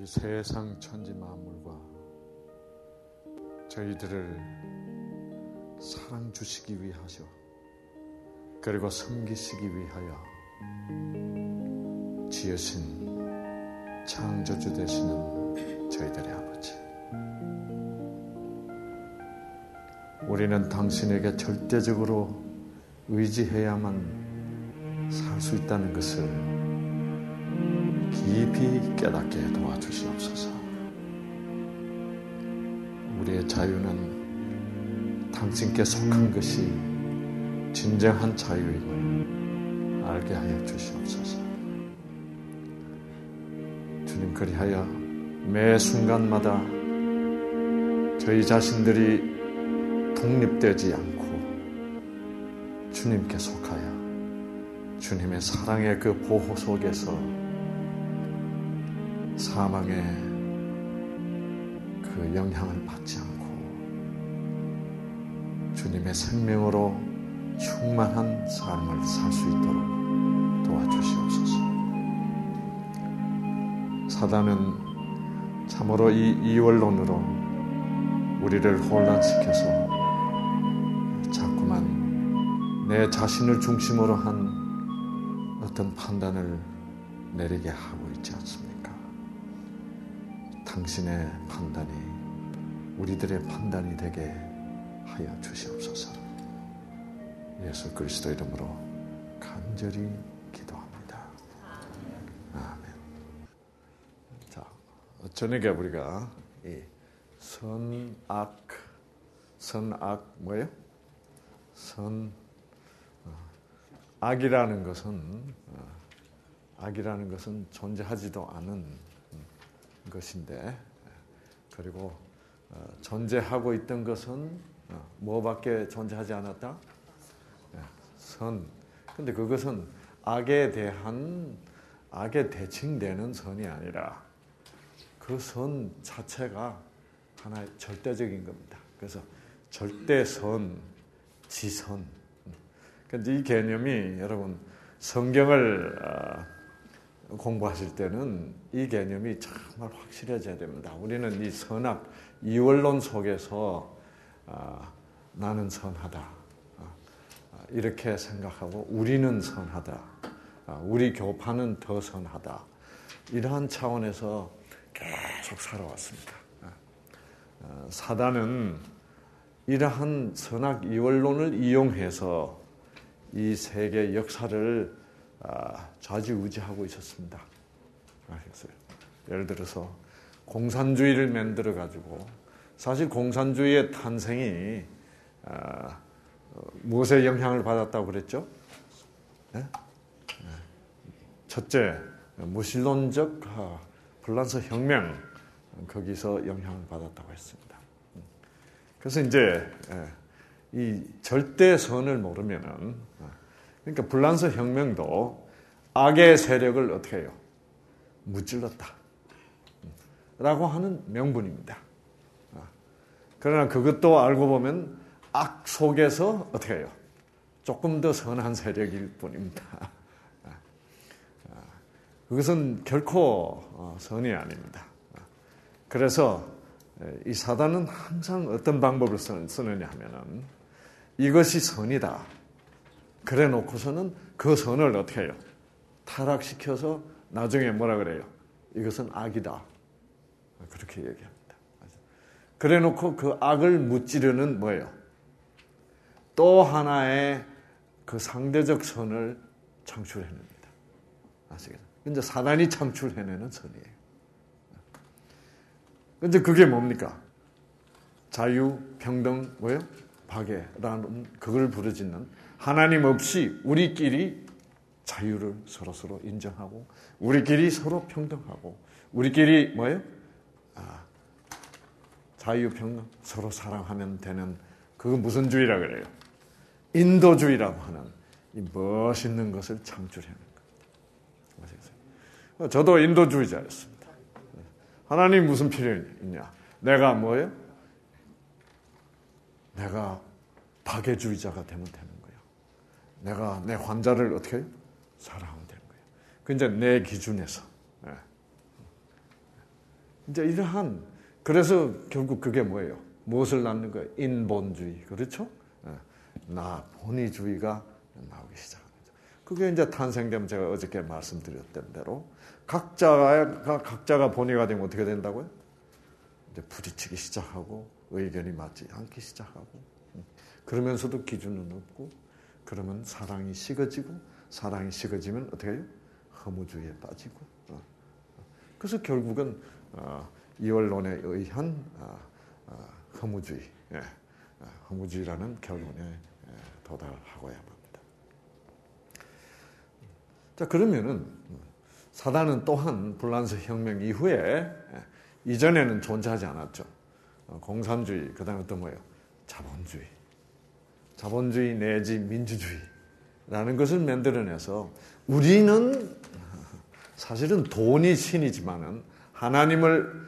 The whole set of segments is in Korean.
이 세상 천지 만물과 저희들을 사랑 주시기 위하셔 그리고 섬기시기 위하여 지으신 창조주 되시는 저희들의 아버지, 우리는 당신에게 절대적으로 의지해야만 살 수 있다는 것을 깊이 깨닫게 도와주시옵소서. 우리의 자유는 당신께 속한 것이 진정한 자유임을 알게 하여 주시옵소서. 주님, 그리하여 매 순간마다 저희 자신들이 독립되지 않고 주님께 속하여 주님의 사랑의 그 보호 속에서 사망의 그 영향을 받지 않고 주님의 생명으로 충만한 삶을 살 수 있도록 도와주시옵소서. 사단은 참으로 이 이원론으로 우리를 혼란시켜서 자꾸만 내 자신을 중심으로 한 어떤 판단을 내리게 하고 있지 않습니까? 당신의 판단이 우리들의 판단이 되게 하여 주시옵소서. 예수 그리스도 이름으로 간절히 기도합니다. 아멘. 자, 저녁에 우리가 이 선악 뭐예요? 악이라는 것은 존재하지도 않은 것인데, 그리고 존재하고 있던 것은 뭐밖에 존재하지 않았다? 선. 근데 그것은 악에 대칭되는 선이 아니라 그 선 자체가 하나의 절대적인 겁니다. 그래서 절대선, 지선. 근데 이 개념이 여러분 성경을 공부하실 때는 이 개념이 정말 확실해져야 됩니다. 우리는 이 선악 이원론 속에서 나는 선하다 이렇게 생각하고 우리는 선하다, 우리 교파는 더 선하다, 이러한 차원에서 계속 살아왔습니다. 사단은 이러한 선악 이원론을 이용해서 이 세계 역사를 좌지우지하고 있었습니다. 아시겠어요? 예를 들어서 공산주의를 만들어가지고, 사실 공산주의의 탄생이 무엇에 영향을 받았다고 그랬죠? 네? 첫째, 무신론적 불란서 혁명, 거기서 영향을 받았다고 했습니다. 그래서 이제 이 절대선을 모르면은, 그러니까 불란서 혁명도 악의 세력을 어떻게 해요? 무찔렀다 라고 하는 명분입니다. 그러나 그것도 알고 보면 악 속에서 어떻게 해요? 조금 더 선한 세력일 뿐입니다. 그것은 결코 선이 아닙니다. 그래서 이 사단은 항상 어떤 방법을 쓰느냐 하면은 이것이 선이다 그래 놓고서는 그 선을 어떻게 해요? 타락시켜서 나중에 뭐라 그래요? 이것은 악이다. 그렇게 얘기합니다. 그래 놓고 그 악을 무찌르는 뭐예요? 또 하나의 그 상대적 선을 창출해냅니다. 아시겠어요? 이제 사단이 창출해내는 선이에요. 근데 그게 뭡니까? 자유, 평등, 뭐예요? 박애라는 그걸 부르짖는, 하나님 없이 우리끼리 자유를 서로서로 인정하고 우리끼리 서로 평등하고 우리끼리 뭐예요? 자유, 평등, 서로 사랑하면 되는, 그거 무슨 주의라 그래요? 인도주의라고 하는 이 멋있는 것을 창출해낸 겁니다. 저도 인도주의자였습니다. 하나님 무슨 필요 있냐? 내가 뭐예요? 내가 박애주의자가 되면 되는 거예요. 내가 내 환자를 어떻게 해요? 사랑하면 되는 거예요. 그 이제 내 기준에서. 이제 이러한, 그래서 결국 그게 뭐예요? 무엇을 낳는 거예요? 인본주의. 그렇죠? 나, 본위주의가 나오기 시작합니다. 그게 이제 탄생되면 제가 어저께 말씀드렸던 대로 각자가 본위가 되면 어떻게 된다고요? 이제 부딪히기 시작하고 의견이 맞지 않기 시작하고 그러면서도 기준은 없고 그러면 사랑이 식어지고 사랑이 식어지면 어떻게 해요? 허무주의에 빠지고 그래서 결국은 이원론에 의한 허무주의, 허무주의라는 결론에 도달하고야 합니다. 자, 그러면은 사단은 또한 불란서 혁명 이후에 이전에는 존재하지 않았죠. 공산주의, 그 다음에 또 뭐예요? 자본주의 내지 민주주의라는 것을 만들어내서 우리는 사실은 돈이 신이지만은 하나님을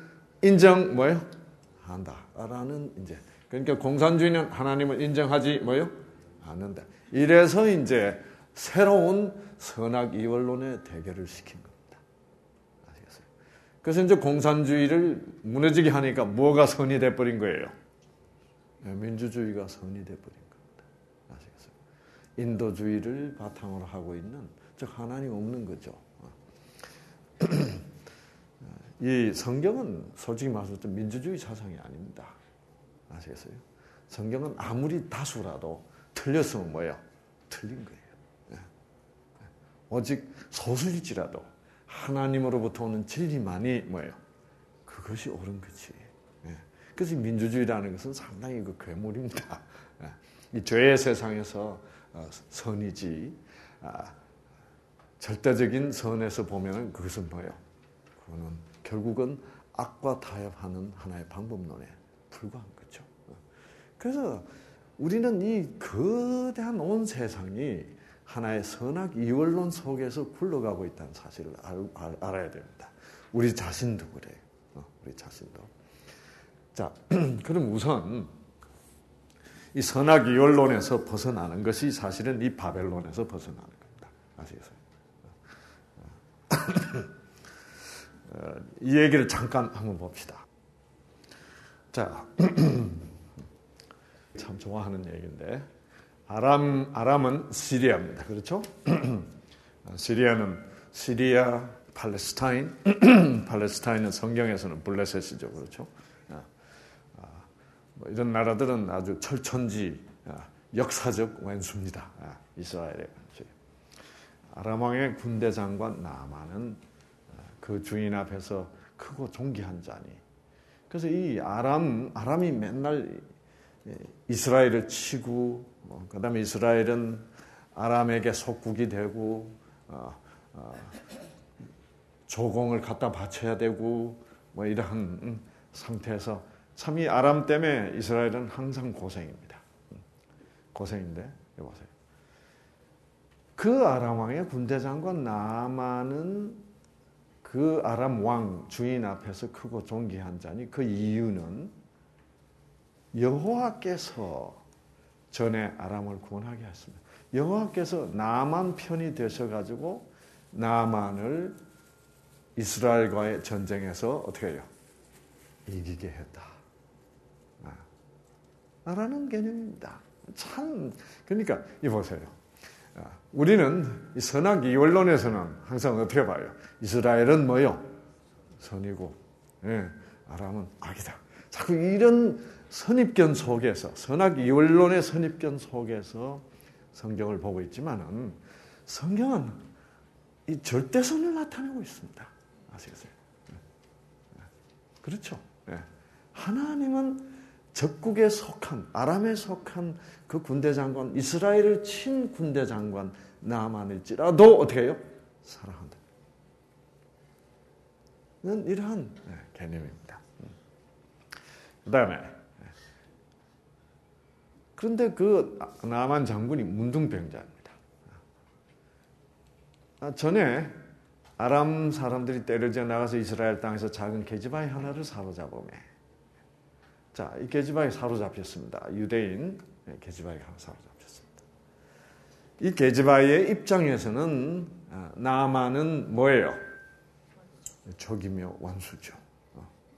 한다라는 이제 그러니까 공산주의는 하나님을 인정하지 않는다. 이래서 이제 새로운 선악 이원론의 대결을 시킨 겁니다. 아시겠어요? 그래서 이제 공산주의를 무너지게 하니까 뭐가 선이 돼버린 거예요? 민주주의가 선이 돼버린 겁니다. 아시겠어요? 인도주의를 바탕으로 하고 있는 즉 하나님 없는 거죠. 이 성경은 솔직히 말해서 좀 민주주의 사상이 아닙니다. 아시겠어요? 성경은 아무리 다수라도 틀렸으면 틀린 거예요. 오직 소수일지라도 하나님으로부터 오는 진리만이 그것이 옳은 거지. 그래서 민주주의라는 것은 상당히 괴물입니다. 이 죄의 세상에서 선이지 절대적인 선에서 보면 그것은 그거는 결국은 악과 타협하는 하나의 방법론에 불과한 거죠. 그래서 우리는 이 거대한 온 세상이 하나의 선악 이원론 속에서 굴러가고 있다는 사실을 알아야 됩니다. 우리 자신도 그래요. 우리 자신도. 자, 그럼 우선 이 선악 이원론에서 벗어나는 것이 사실은 이 바벨론에서 벗어나는 겁니다. 아시겠어요? 이 얘기를 잠깐 한번 봅시다. 자, 참 좋아하는 얘기인데 아람은 시리아입니다. 그렇죠? 시리아, 팔레스타인, 팔레스타인은 성경에서는 블레셋이죠. 그렇죠? 이런 나라들은 아주 철천지 역사적 원수입니다. 이스라엘의. 아람 왕의 군대 장관 나아만은 그 주인 앞에서 크고 존귀한 자니. 그래서 이 아람이 맨날 이스라엘을 치고, 그 다음에 이스라엘은 아람에게 속국이 되고, 조공을 갖다 바쳐야 되고, 이러한 상태에서 참 이 아람 때문에 이스라엘은 항상 고생입니다. 고생인데, 여보세요. 그 아람 왕의 군대 장관 나아만은 그 아람 왕 주인 앞에서 크고 존귀한 자니 그 이유는 여호와께서 전에 아람을 구원하게 했습니다. 여호와께서 나아만 편이 되셔가지고 나아만을 이스라엘과의 전쟁에서 어떻게 해요? 이기게 했다. 라는 개념입니다. 참 그러니까 이 보세요. 우리는 이 선악 이원론에서는 항상 어떻게 봐요? 이스라엘은 선이고, 아람은 악이다. 자꾸 이런 선입견 속에서, 선악 이원론의 선입견 속에서 성경을 보고 있지만은 성경은 이 절대선을 나타내고 있습니다. 아시겠어요? 그렇죠? 하나님은 적국에 속한, 아람에 속한 그 군대 장관, 이스라엘을 친 군대 장관 나아만일지라도 어떻게 해요? 사랑한다. 는 이러한 개념입니다. 그 다음에 그런데 그 나아만 장군이 문둥병자입니다. 전에 아람 사람들이 때려져 나가서 이스라엘 땅에서 작은 계집아이 하나를 사로잡으며 자, 이 계집아이 사로잡혔습니다. 유대인 계집아이가 사로잡혔습니다. 이 계집아이의 입장에서는 나아만은 뭐예요? 적이며 원수죠.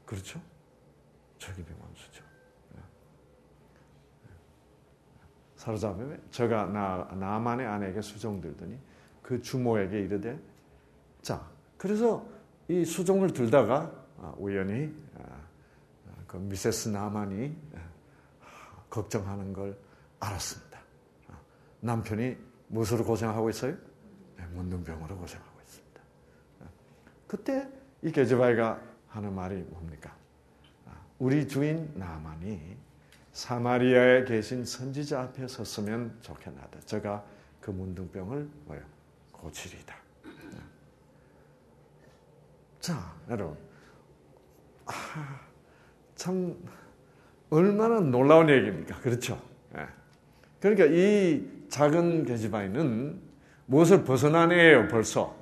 그렇죠? 적임의 원수죠. 사로잡으면 저가 나만의 아내에게 수종 들더니 그 주모에게 이르되, 자, 그래서 이 수종을 들다가 우연히 그 미세스 나만이 걱정하는 걸 알았습니다. 남편이 무엇으로 고생하고 있어요? 문둥병으로 고생하고 있습니다. 그때 이 게즈바이가 하는 말이 뭡니까? 우리 주인 나만이 사마리아에 계신 선지자 앞에 섰으면 좋겠나다. 저가 그 문둥병을 고치리다. 자, 여러분, 참 얼마나 놀라운 얘기입니까? 그렇죠? 그러니까 이 작은 게즈바이는 무엇을 벗어나네요? 벌써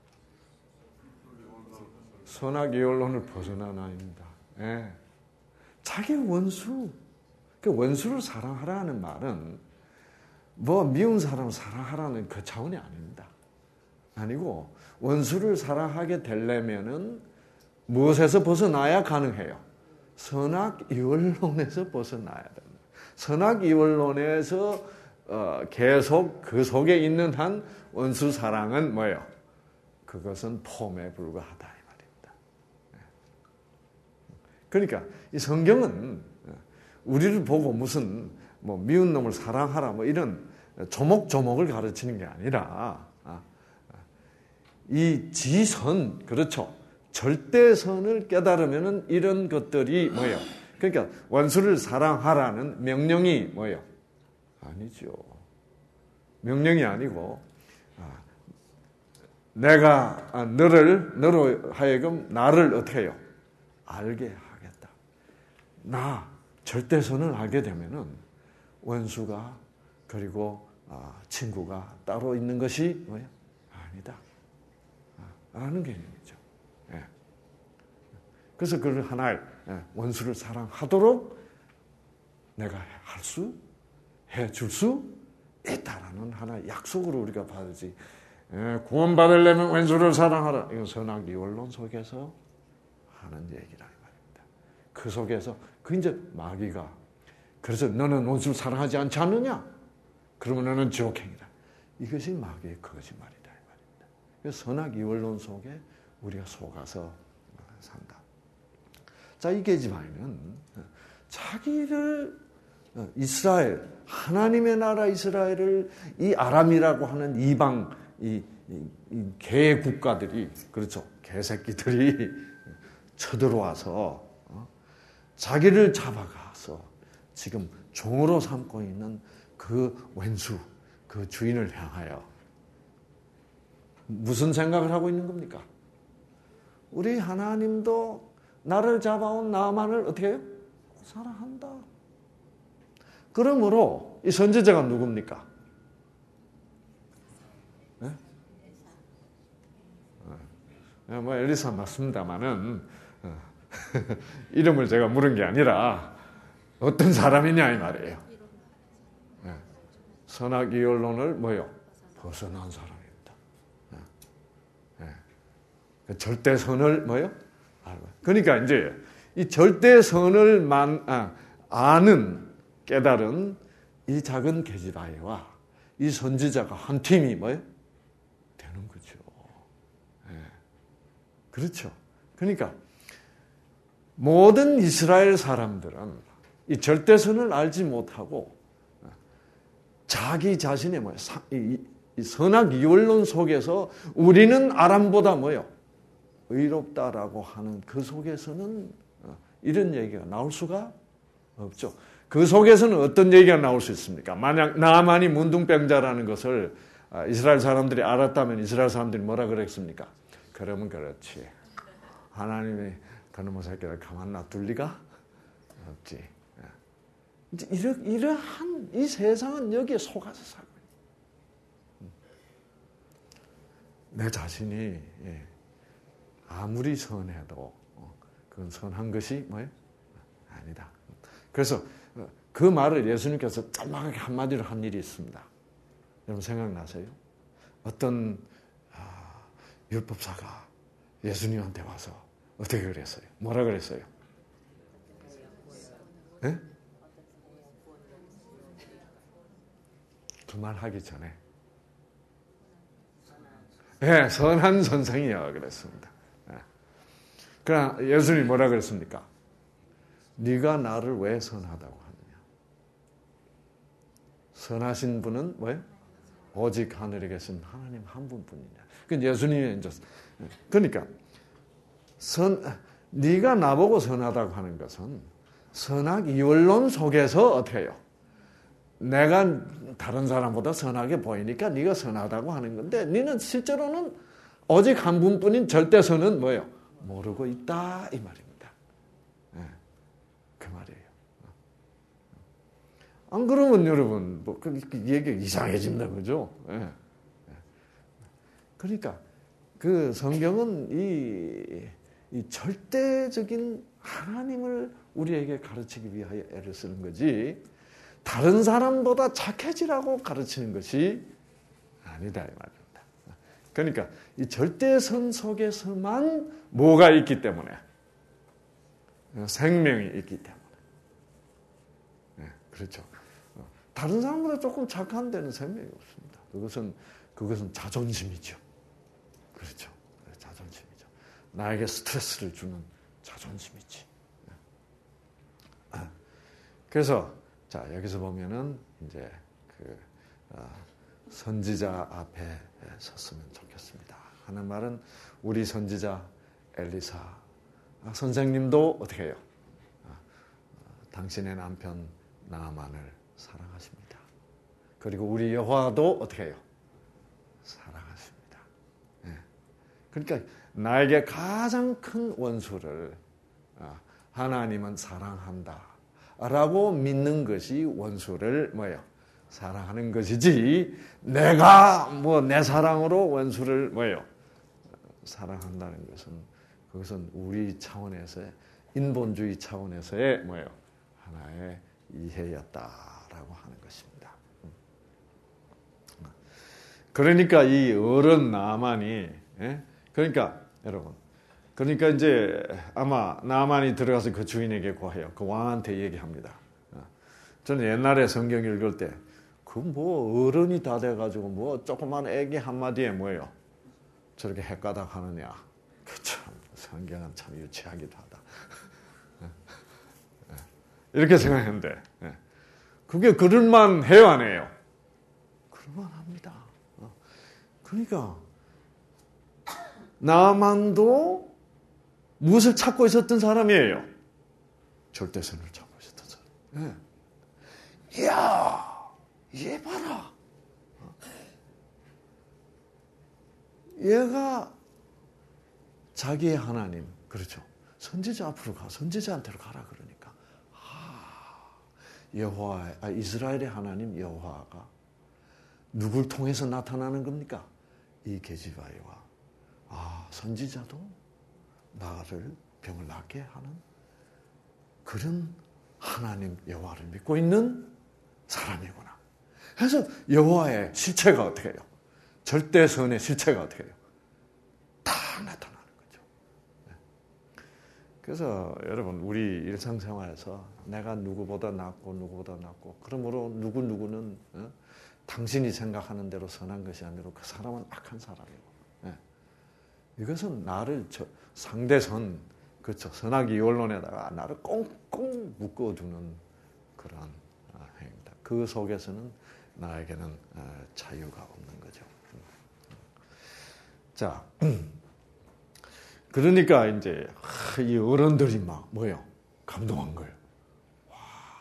선악 이혼론을 벗어난 아입니다. 자기 원수, 그 원수를 사랑하라는 말은 뭐 미운 사람을 사랑하라는 그 차원이 아닙니다. 아니고 원수를 사랑하게 되려면은 무엇에서 벗어나야 가능해요? 선악 이원론에서 벗어나야 됩니다. 선악 이원론에서 계속 그 속에 있는 한 원수 사랑은 뭐예요? 그것은 폼에 불과하다 이 말입니다. 그러니까 이 성경은 우리를 보고 무슨 뭐 미운 놈을 사랑하라 뭐 이런 조목조목을 가르치는 게 아니라 이 지선, 그렇죠? 절대선을 깨달으면은 이런 것들이 뭐예요? 그러니까 원수를 사랑하라는 명령이 뭐예요? 아니죠. 명령이 아니고 내가 너로 하여금 나를 어떻게 해요? 알게 하겠다. 나 절대선을 알게 되면은 원수가 그리고 친구가 따로 있는 것이 뭐예요? 아니다. 라는 개념이죠. 그래서 그걸 하나의 원수를 사랑하도록 내가 해줄 수 있다라는 하나의 약속으로 우리가 받지. 구원받으려면 원수를 사랑하라. 이건 선악 이원론 속에서 하는 얘기라 이 말입니다. 그 속에서 그 이제 마귀가 그래서 너는 원수를 사랑하지 않지 않느냐? 그러면 너는 지옥행이다. 이것이 마귀의 거짓말이다 이 말입니다. 그래서 선악 이원론 속에 우리가 속아서 산다. 자, 이 게즈바이는 자기를 이스라엘, 하나님의 나라 이스라엘을 이 아람이라고 하는 이방, 이 개 국가들이, 그렇죠. 개새끼들이 쳐들어와서 자기를 잡아가서 지금 종으로 삼고 있는 그 왼수, 그 주인을 향하여 무슨 생각을 하고 있는 겁니까? 우리 하나님도 나를 잡아온 나만을 어떻게 해요? 사랑한다. 그러므로 이 선지자가 누굽니까? 뭐 엘리사 맞습니다만은 이름을 제가 물은 게 아니라 어떤 사람이냐 이 말이에요. 선악 이원론을 뭐요? 벗어난 사람입니다. 절대선을 뭐요? 그러니까 이제 이 절대선을 아는 깨달은 이 작은 게즈바이와 이 선지자가 한 팀이 뭐예요? 되는 거죠. 그렇죠. 그러니까 모든 이스라엘 사람들은 이 절대선을 알지 못하고 자기 자신의 뭐예요? 이 선악 이원론 속에서 우리는 아람보다 뭐예요? 의롭다라고 하는 그 속에서는 이런 얘기가 나올 수가 없죠. 그 속에서는 어떤 얘기가 나올 수 있습니까? 만약 나만이 문둥병자라는 것을 이스라엘 사람들이 알았다면 이스라엘 사람들이 뭐라 그랬습니까? 그러면 그렇지. 하나님이 그놈의 새끼를 가만 놔둘 리가 없지. 이제 이러한 이 세상은 여기에 속아서 살고 있는. 내 자신이 아무리 선해도 그건 선한 것이 뭐예요? 아니다. 그래서 그 말을 예수님께서 짤막하게 한마디로 한 일이 있습니다. 여러분 생각나세요? 어떤 율법사가 예수님한테 와서 어떻게 그랬어요? 뭐라 그랬어요? 예? 그 말 하기 전에 예, 선한 선생이여 그랬습니다. 예. 그러나 예수님이 뭐라 그랬습니까? 네가 나를 왜 선하다고 하느냐? 선하신 분은 뭐예요? 오직 하늘에 계신 하나님 한 분뿐이냐. 예수님이 이제 그러니까 네가 나보고 선하다고 하는 것은 선악 이원론 속에서 어떻게 해요? 내가 다른 사람보다 선하게 보이니까 네가 선하다고 하는 건데 너는 실제로는 오직 한 분뿐인 절대선은 뭐예요? 모르고 있다 이 말입니다. 네, 그 말이에요. 안 그러면 여러분 뭐 얘기 이상해집니다, 그죠? 네. 그러니까 그 성경은 이 절대적인 하나님을 우리에게 가르치기 위하여 애를 쓰는 거지. 다른 사람보다 착해지라고 가르치는 것이 아니다 이 말입니다. 그러니까 이 절대선 속에서만 뭐가 있기 때문에 생명이 있기 때문에 네, 그렇죠. 다른 사람보다 조금 착한 데는 생명이 없습니다. 그것은 자존심이죠. 그렇죠. 자존심이죠. 나에게 스트레스를 주는 자존심이지. 그래서 자, 여기서 보면은 이제 선지자 앞에 섰으면 좋겠습니다. 하는 말은 우리 선지자 엘리사 선생님도 어떻게 해요? 당신의 남편 나아만을 사랑하십니다. 그리고 우리 여호와도 어떻게 해요? 사랑하십니다. 네. 그러니까 나에게 가장 큰 원수를 하나님은 사랑한다. 라고 믿는 것이 원수를 뭐예요? 사랑하는 것이지 내가 뭐 내 사랑으로 원수를 뭐예요? 사랑한다는 그것은 우리 차원에서의 인본주의 차원에서의 뭐예요? 하나의 이해였다라고 하는 것입니다. 그러니까 이 어른 나만이 그러니까 여러분 그러니까 이제 아마 나만이 들어가서 그 주인에게 고해요. 그 왕한테 얘기합니다. 저는 옛날에 성경 읽을 때 그 뭐 어른이 다 돼가지고 뭐 조그만 애기 한마디에 뭐예요? 저렇게 헷가닥 하느냐. 참 성경은 참 유치하기도 하다. 이렇게 생각했는데 그게 그럴만 해요 안 해요? 그럴만 합니다. 그러니까 나만도 무엇을 찾고 있었던 사람이에요? 절대선을 찾고 있었던 사람. 이야, 얘 봐라. 얘가 자기의 하나님, 그렇죠. 선지자 앞으로 가, 선지자한테로 가라 그러니까. 이스라엘의 하나님 여호와가 누굴 통해서 나타나는 겁니까? 이 게지바이와 선지자도 나를 병을 낫게 하는 그런 하나님 여호와를 믿고 있는 사람이구나. 그래서 여호와의 실체가 어떻게 해요? 절대선의 실체가 어떻게 해요? 다 나타나는 거죠. 그래서 여러분 우리 일상생활에서 내가 누구보다 낫고 그러므로 누구는 당신이 생각하는 대로 선한 것이 아니라 그 사람은 악한 사람이고 이것은 나를 상대선 그렇죠. 선악이 이원론에다가 나를 꽁꽁 묶어두는 그런 행위다. 그 속에서는 나에게는 자유가 없는 거죠. 자, 그러니까 이제 이 어른들이 막 뭐예요? 감동한 거예요. 와.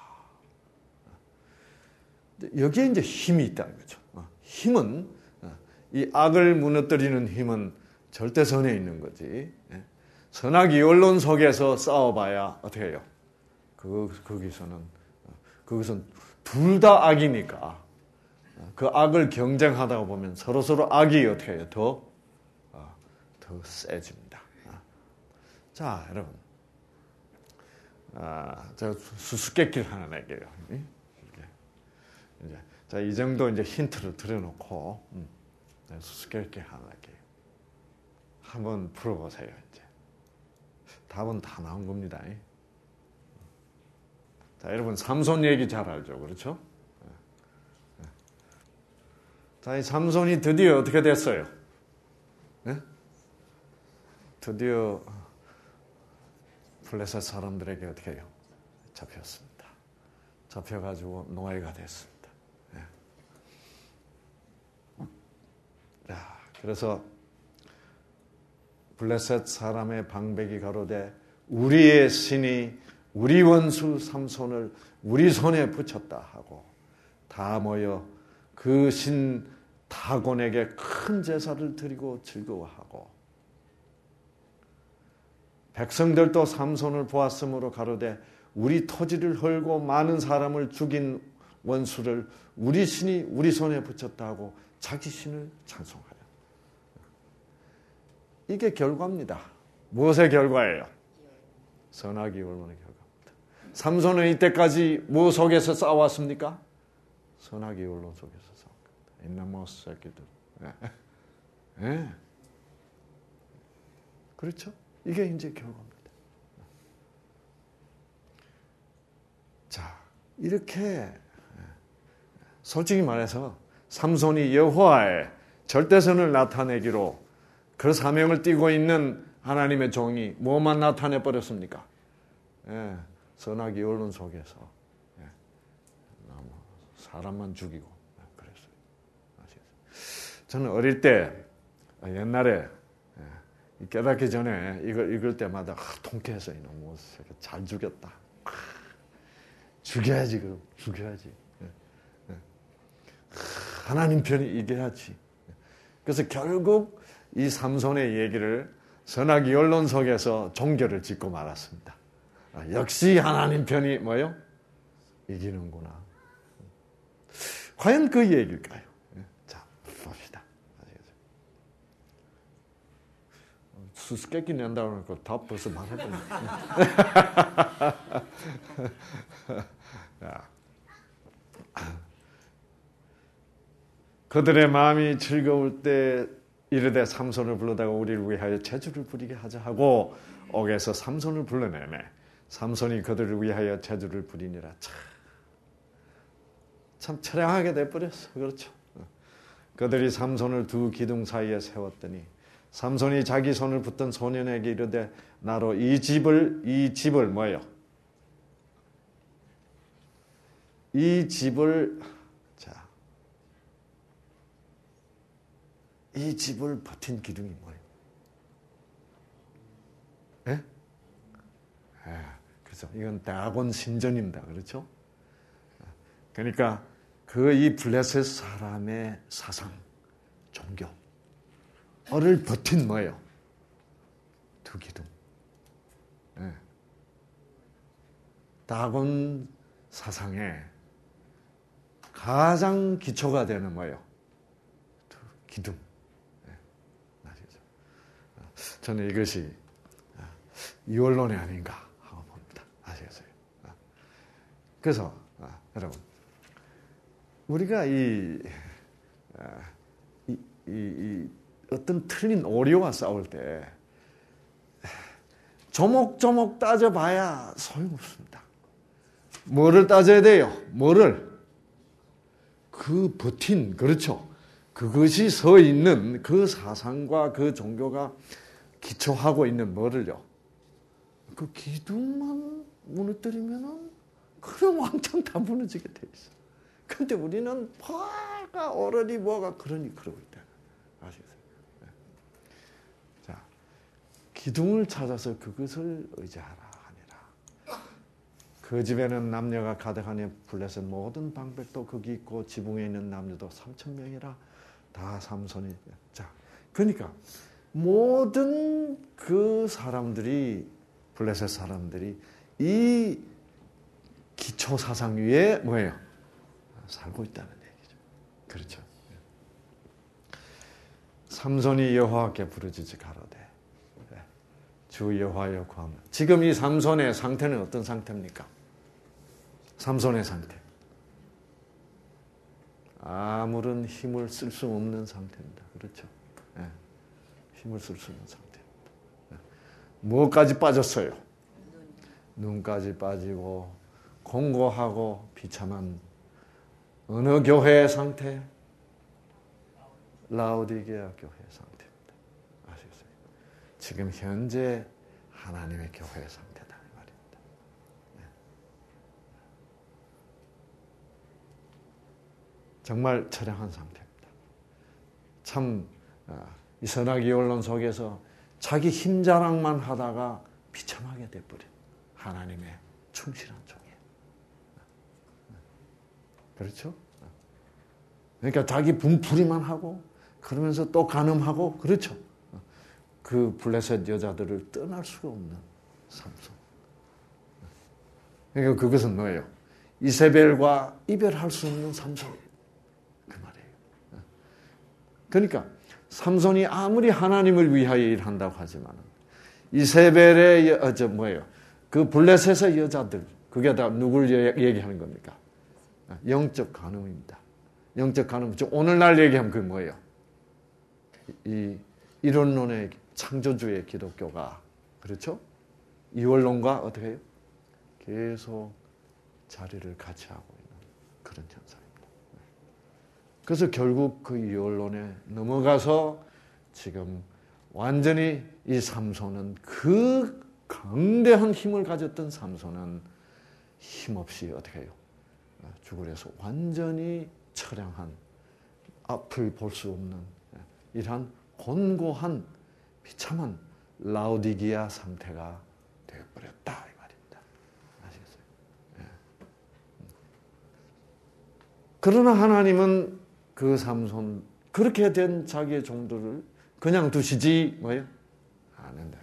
여기에 이제 힘이 있다는 거죠. 힘은 이 악을 무너뜨리는 힘은 절대선에 있는 거지. 선악 이원론 속에서 싸워봐야 어떻게 해요? 거기서는 그것은 둘 다 악이니까 그 악을 경쟁하다가 보면 서로 악이 어떻게 해요? 더 세집니다. 자, 여러분, 제가 수수께끼를 하나 낼게요. 이제 자, 이 정도 이제 힌트를 드려놓고 수수께끼 하나 낼게요. 한번 풀어보세요. 이제 답은 다 나온 겁니다. 자, 여러분 삼손 얘기 잘 알죠, 그렇죠? 자, 이 삼손이 드디어 어떻게 됐어요? 네? 드디어 블레셋 사람들에게 어떻게 해요? 잡혔습니다. 잡혀가지고 노예가 됐습니다. 네. 자, 그래서 블레셋 사람의 방백이 가로되 우리의 신이 우리 원수 삼손을 우리 손에 붙였다 하고 다 모여 그 신 다곤에게 큰 제사를 드리고 즐거워하고 백성들도 삼손을 보았으므로 가로되 우리 토지를 헐고 많은 사람을 죽인 원수를 우리 신이 우리 손에 붙였다 하고 자기 신을 찬송하여. 이게 결과입니다. 무엇의 결과예요? 선악이 언론의 결과입니다. 삼손은 이때까지 뭐 속에서 싸웠습니까? 선악이 언론 속에서 싸웠습니다. 이놈의 새끼들. 네. 그렇죠? 이게 이제 결과입니다. 자, 이렇게 솔직히 말해서 삼손이 여호와의 절대선을 나타내기로 그 사명을 띠고 있는 하나님의 종이 뭐만 나타내 버렸습니까? 선악이 언론 속에서 사람만 죽이고 그랬어요. 저는 어릴 때 옛날에 깨닫기 전에 이걸 읽을 때마다 통쾌해서 이놈 잘 죽였다. 죽여야지, 그럼 죽여야지. 하나님 편이 이겨야지. 그래서 결국 이 삼손의 얘기를 선악이 언론 속에서 종교를 짓고 말았습니다. 역시 하나님 편이 뭐요? 이기는구나. 과연 그 얘기일까요? 자, 봅시다. 수수께끼 낸다고 하니까 다 벌써 말해보네. 그들의 마음이 즐거울 때 이르되 삼손을 불러다가 우리를 위하여 제주를 부리게 하자 하고 옥에서 삼손을 불러내매 삼손이 그들을 위하여 제주를 부리니라. 참 처량하게 돼버렸어. 그렇죠? 그들이 삼손을 두 기둥 사이에 세웠더니 삼손이 자기 손을 붙든 소년에게 이르되 나로 이 집을 뭐예요? 이 집을 버틴 기둥이 뭐예요? 예? 그렇죠. 이건 다곤 신전입니다. 그렇죠? 그러니까 이 블레셋 사람의 사상, 종교를 버틴 뭐예요? 두 기둥. 다곤 사상의 가장 기초가 되는 뭐예요? 두 기둥. 저는 이것이 이원론이 아닌가 하고 봅니다. 아시겠어요? 그래서 여러분 우리가 이 어떤 틀린 오류와 싸울 때 조목조목 따져봐야 소용없습니다. 뭐를 따져야 돼요? 뭐를? 그 버틴, 그렇죠? 그것이 서 있는 그 사상과 그 종교가 기초하고 있는 뭐를요? 그 기둥만 무너뜨리면은 그럼 왕창 다 무너지게 돼 있어. 근데 우리는 뭐가 오르니 뭐가 그러니 그러고 있다. 아시겠어요? 자, 기둥을 찾아서 그것을 의지하라 하니라. 그 집에는 남녀가 가득하니 블레셋 모든 방백도 거기 있고 지붕에 있는 남녀도 3,000명이라 다 삼손이. 자, 그러니까 모든 그 사람들이 블레셋 사람들이 이 기초 사상 위에 뭐예요? 살고 있다는 얘기죠. 그렇죠. 삼손이 여호와께 부르짖어 가로되 주 여호와여 구하노라. 지금 이 삼손의 상태는 어떤 상태입니까? 삼손의 상태. 아무런 힘을 쓸 수 없는 상태입니다. 그렇죠. 힘을 쓸 수 없는 상태입니다. 무엇까지 빠졌어요? 눈까지 빠지고 공고하고 비참한 어느 교회의 상태? 라오디게아 교회 상태입니다. 아시겠어요? 지금 현재 하나님의 교회의 상태다 이 말입니다. 네. 정말 처량한 상태입니다. 참 이 선악 이원론 속에서 자기 힘 자랑만 하다가 비참하게 돼버린 하나님의 충실한 종이에요. 그렇죠? 그러니까 자기 분풀이만 하고 그러면서 또 간음하고 그렇죠. 그 블레셋 여자들을 떠날 수가 없는 삼손. 그러니까 그것은 뭐예요? 이세벨과 이별할 수 없는 삼손. 그 말이에요. 그러니까 삼손이 아무리 하나님을 위하여 일한다고 하지만 이세벨의 그 블레셋의 여자들 그게 다 누굴 얘기하는 겁니까? 영적 간음입니다. 영적 간음. 오늘날 얘기하면 그게 뭐예요? 이 이론론의 창조주의 기독교가 그렇죠? 이원론과 어떻게 해요? 계속 자리를 같이 하고 있는 그런 현상입니다. 그래서 결국 그 이원론에 넘어가서 지금 완전히 이 삼손은 그 강대한 힘을 가졌던 삼손은 힘없이 어떻게 해요? 죽으려서 완전히 처량한 앞을 볼 수 없는 이러한 곤고한 비참한 라오디게아 상태가 되어버렸다 이 말입니다. 아시겠어요? 예. 그러나 하나님은 그 삼손 그렇게 된 자기의 종들을 그냥 두시지 뭐예요? 안 한다.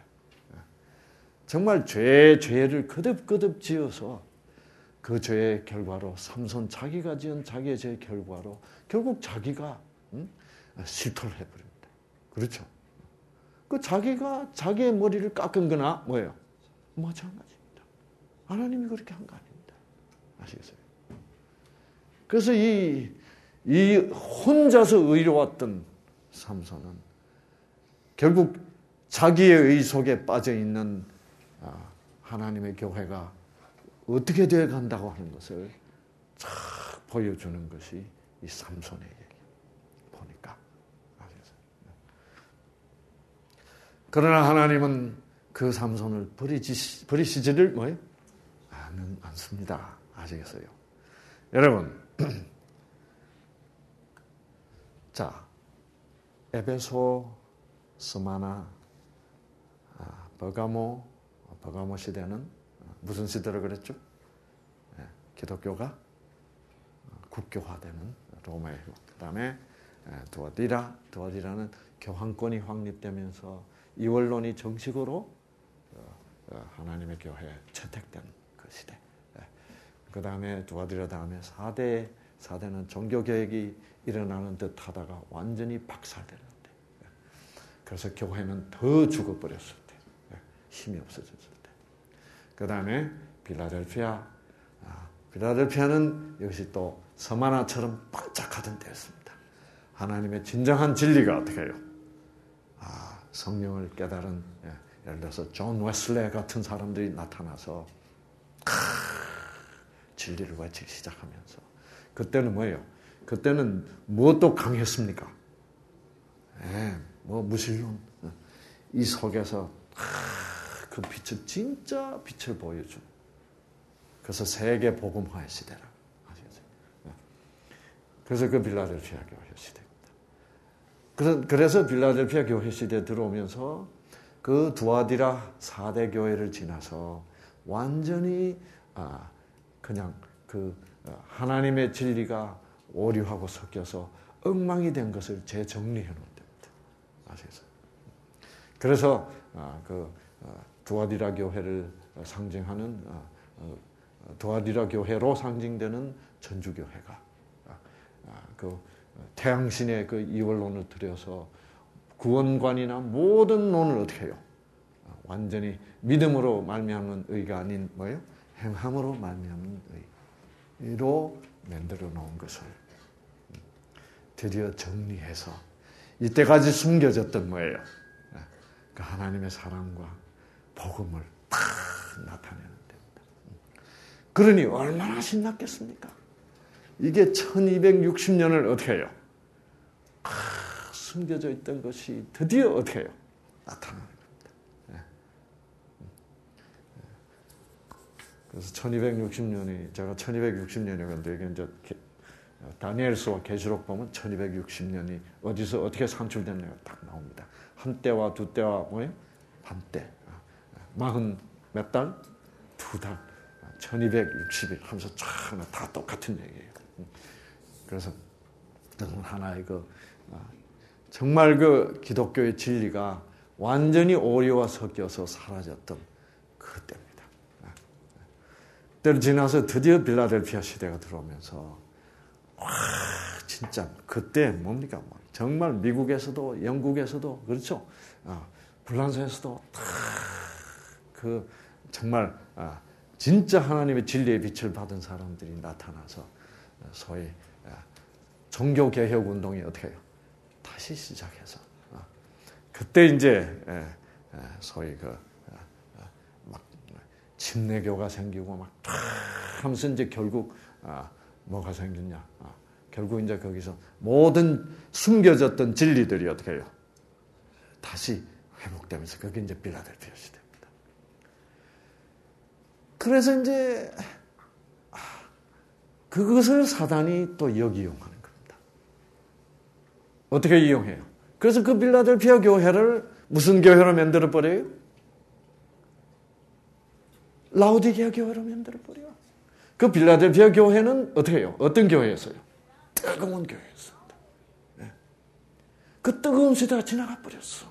정말 죄를 거듭거듭 지어서 그 죄의 결과로 삼손 자기가 지은 자기의 죄의 결과로 결국 자기가 실토를 해버립니다. 그렇죠? 그 자기가 자기의 머리를 깎은 거나 뭐예요? 마찬가지입니다. 하나님이 그렇게 한 거 아닙니다. 아시겠어요? 그래서 이 혼자서 의로웠던 삼손은 결국 자기의 의 속에 빠져 있는 하나님의 교회가 어떻게 되어 간다고 하는 것을 쫙 보여주는 것이 이 삼손의 얘기. 보니까. 아시겠어요? 그러나 하나님은 그 삼손을 버리시지를 뭐예요? 않습니다. 아시겠어요? 여러분, 자, 에베소, 스마나, 버가모 시대는 무슨 시대로 그랬죠? 기독교가 국교화되는 로마의 그 다음에 두아디라는 교황권이 확립되면서 이원론이 정식으로 하나님의 교회에 채택된 그 시대. 그 다음에 두아디라 다음에 4대는 종교개혁이 일어나는 듯 하다가 완전히 박살되는데. 그래서 교회는 더 죽어버렸을 때. 힘이 없어졌을 때. 그 다음에 빌라델피아는 역시 또 서마나처럼 반짝하던 때였습니다. 하나님의 진정한 진리가 어떻게 해요? 성령을 깨달은 예를 들어서 존 웨슬레 같은 사람들이 나타나서 진리를 외치기 시작하면서 그때는 뭐예요? 그때는 무엇도 강했습니까? 무신론 이 속에서 그 빛을 진짜 빛을 보여준 그래서 세계 복음화의 시대라 아시겠어요? 그래서 그 빌라델피아 교회 시대입니다. 그래서 빌라델피아 교회 시대에 들어오면서 그 두아디라 4대 교회를 지나서 완전히 그냥 그 하나님의 진리가 오류하고 섞여서 엉망이 된 것을 재정리해 놓은 데입니다. 아시겠어요? 그래서 두아디라 교회를 상징하는 두아디라 교회로 상징되는 전주교회가 그 태양신의 그 이원론을 들여서 구원관이나 모든 논을 어떻게 해요? 완전히 믿음으로 말미암는 의가 아닌 뭐예요? 행함으로 말미암는 의로 만들어 놓은 것을 드디어 정리해서 이때까지 숨겨졌던 뭐예요? 그 하나님의 사랑과 복음을 탁 나타내는 데입니다. 그러니 얼마나 신났겠습니까? 이게 1260년을 어떻게 해요? 숨겨져 있던 것이 드디어 어떻게 해요? 나타나는 겁니다. 네. 그래서 1260년이, 제가 1260년이었는데, 이게 이제 다니엘서와 계시록 보면 1260년이 어디서 어떻게 산출됐냐가 딱 나옵니다. 한 때와 두 때와 뭐예요? 반때. 40 몇 달? 2달. 1260일 하면서 쫙 다 똑같은 얘기예요. 그래서 하나의 정말 기독교의 진리가 완전히 오류와 섞여서 사라졌던 그때입니다. 때를 지나서 드디어 빌라델피아 시대가 들어오면서 진짜 그때 뭡니까? 정말 미국에서도 영국에서도 그렇죠. 불란서에서도 정말 진짜 하나님의 진리의 빛을 받은 사람들이 나타나서 소위 종교개혁 운동이 어떻게 해요? 다시 시작해서 그때 이제 소위 막 침례교가 생기고 막 하면서 이제 결국 뭐가 생겼냐? 결국 이제 거기서 모든 숨겨졌던 진리들이 어떻게 해요? 다시 회복되면서 그게 이제 빌라델피아 시대입니다. 그래서 이제 그것을 사단이 또 역이용하는 겁니다. 어떻게 이용해요? 그래서 그 빌라델피아 교회를 무슨 교회로 만들어 버려요? 라오디게아 교회로 만들어 버려요. 그 빌라델피아 교회는 어떻게 해요? 어떤 교회였어요? 뜨거운 교회였습니다. 네. 그 뜨거운 시대가 지나가 버렸어.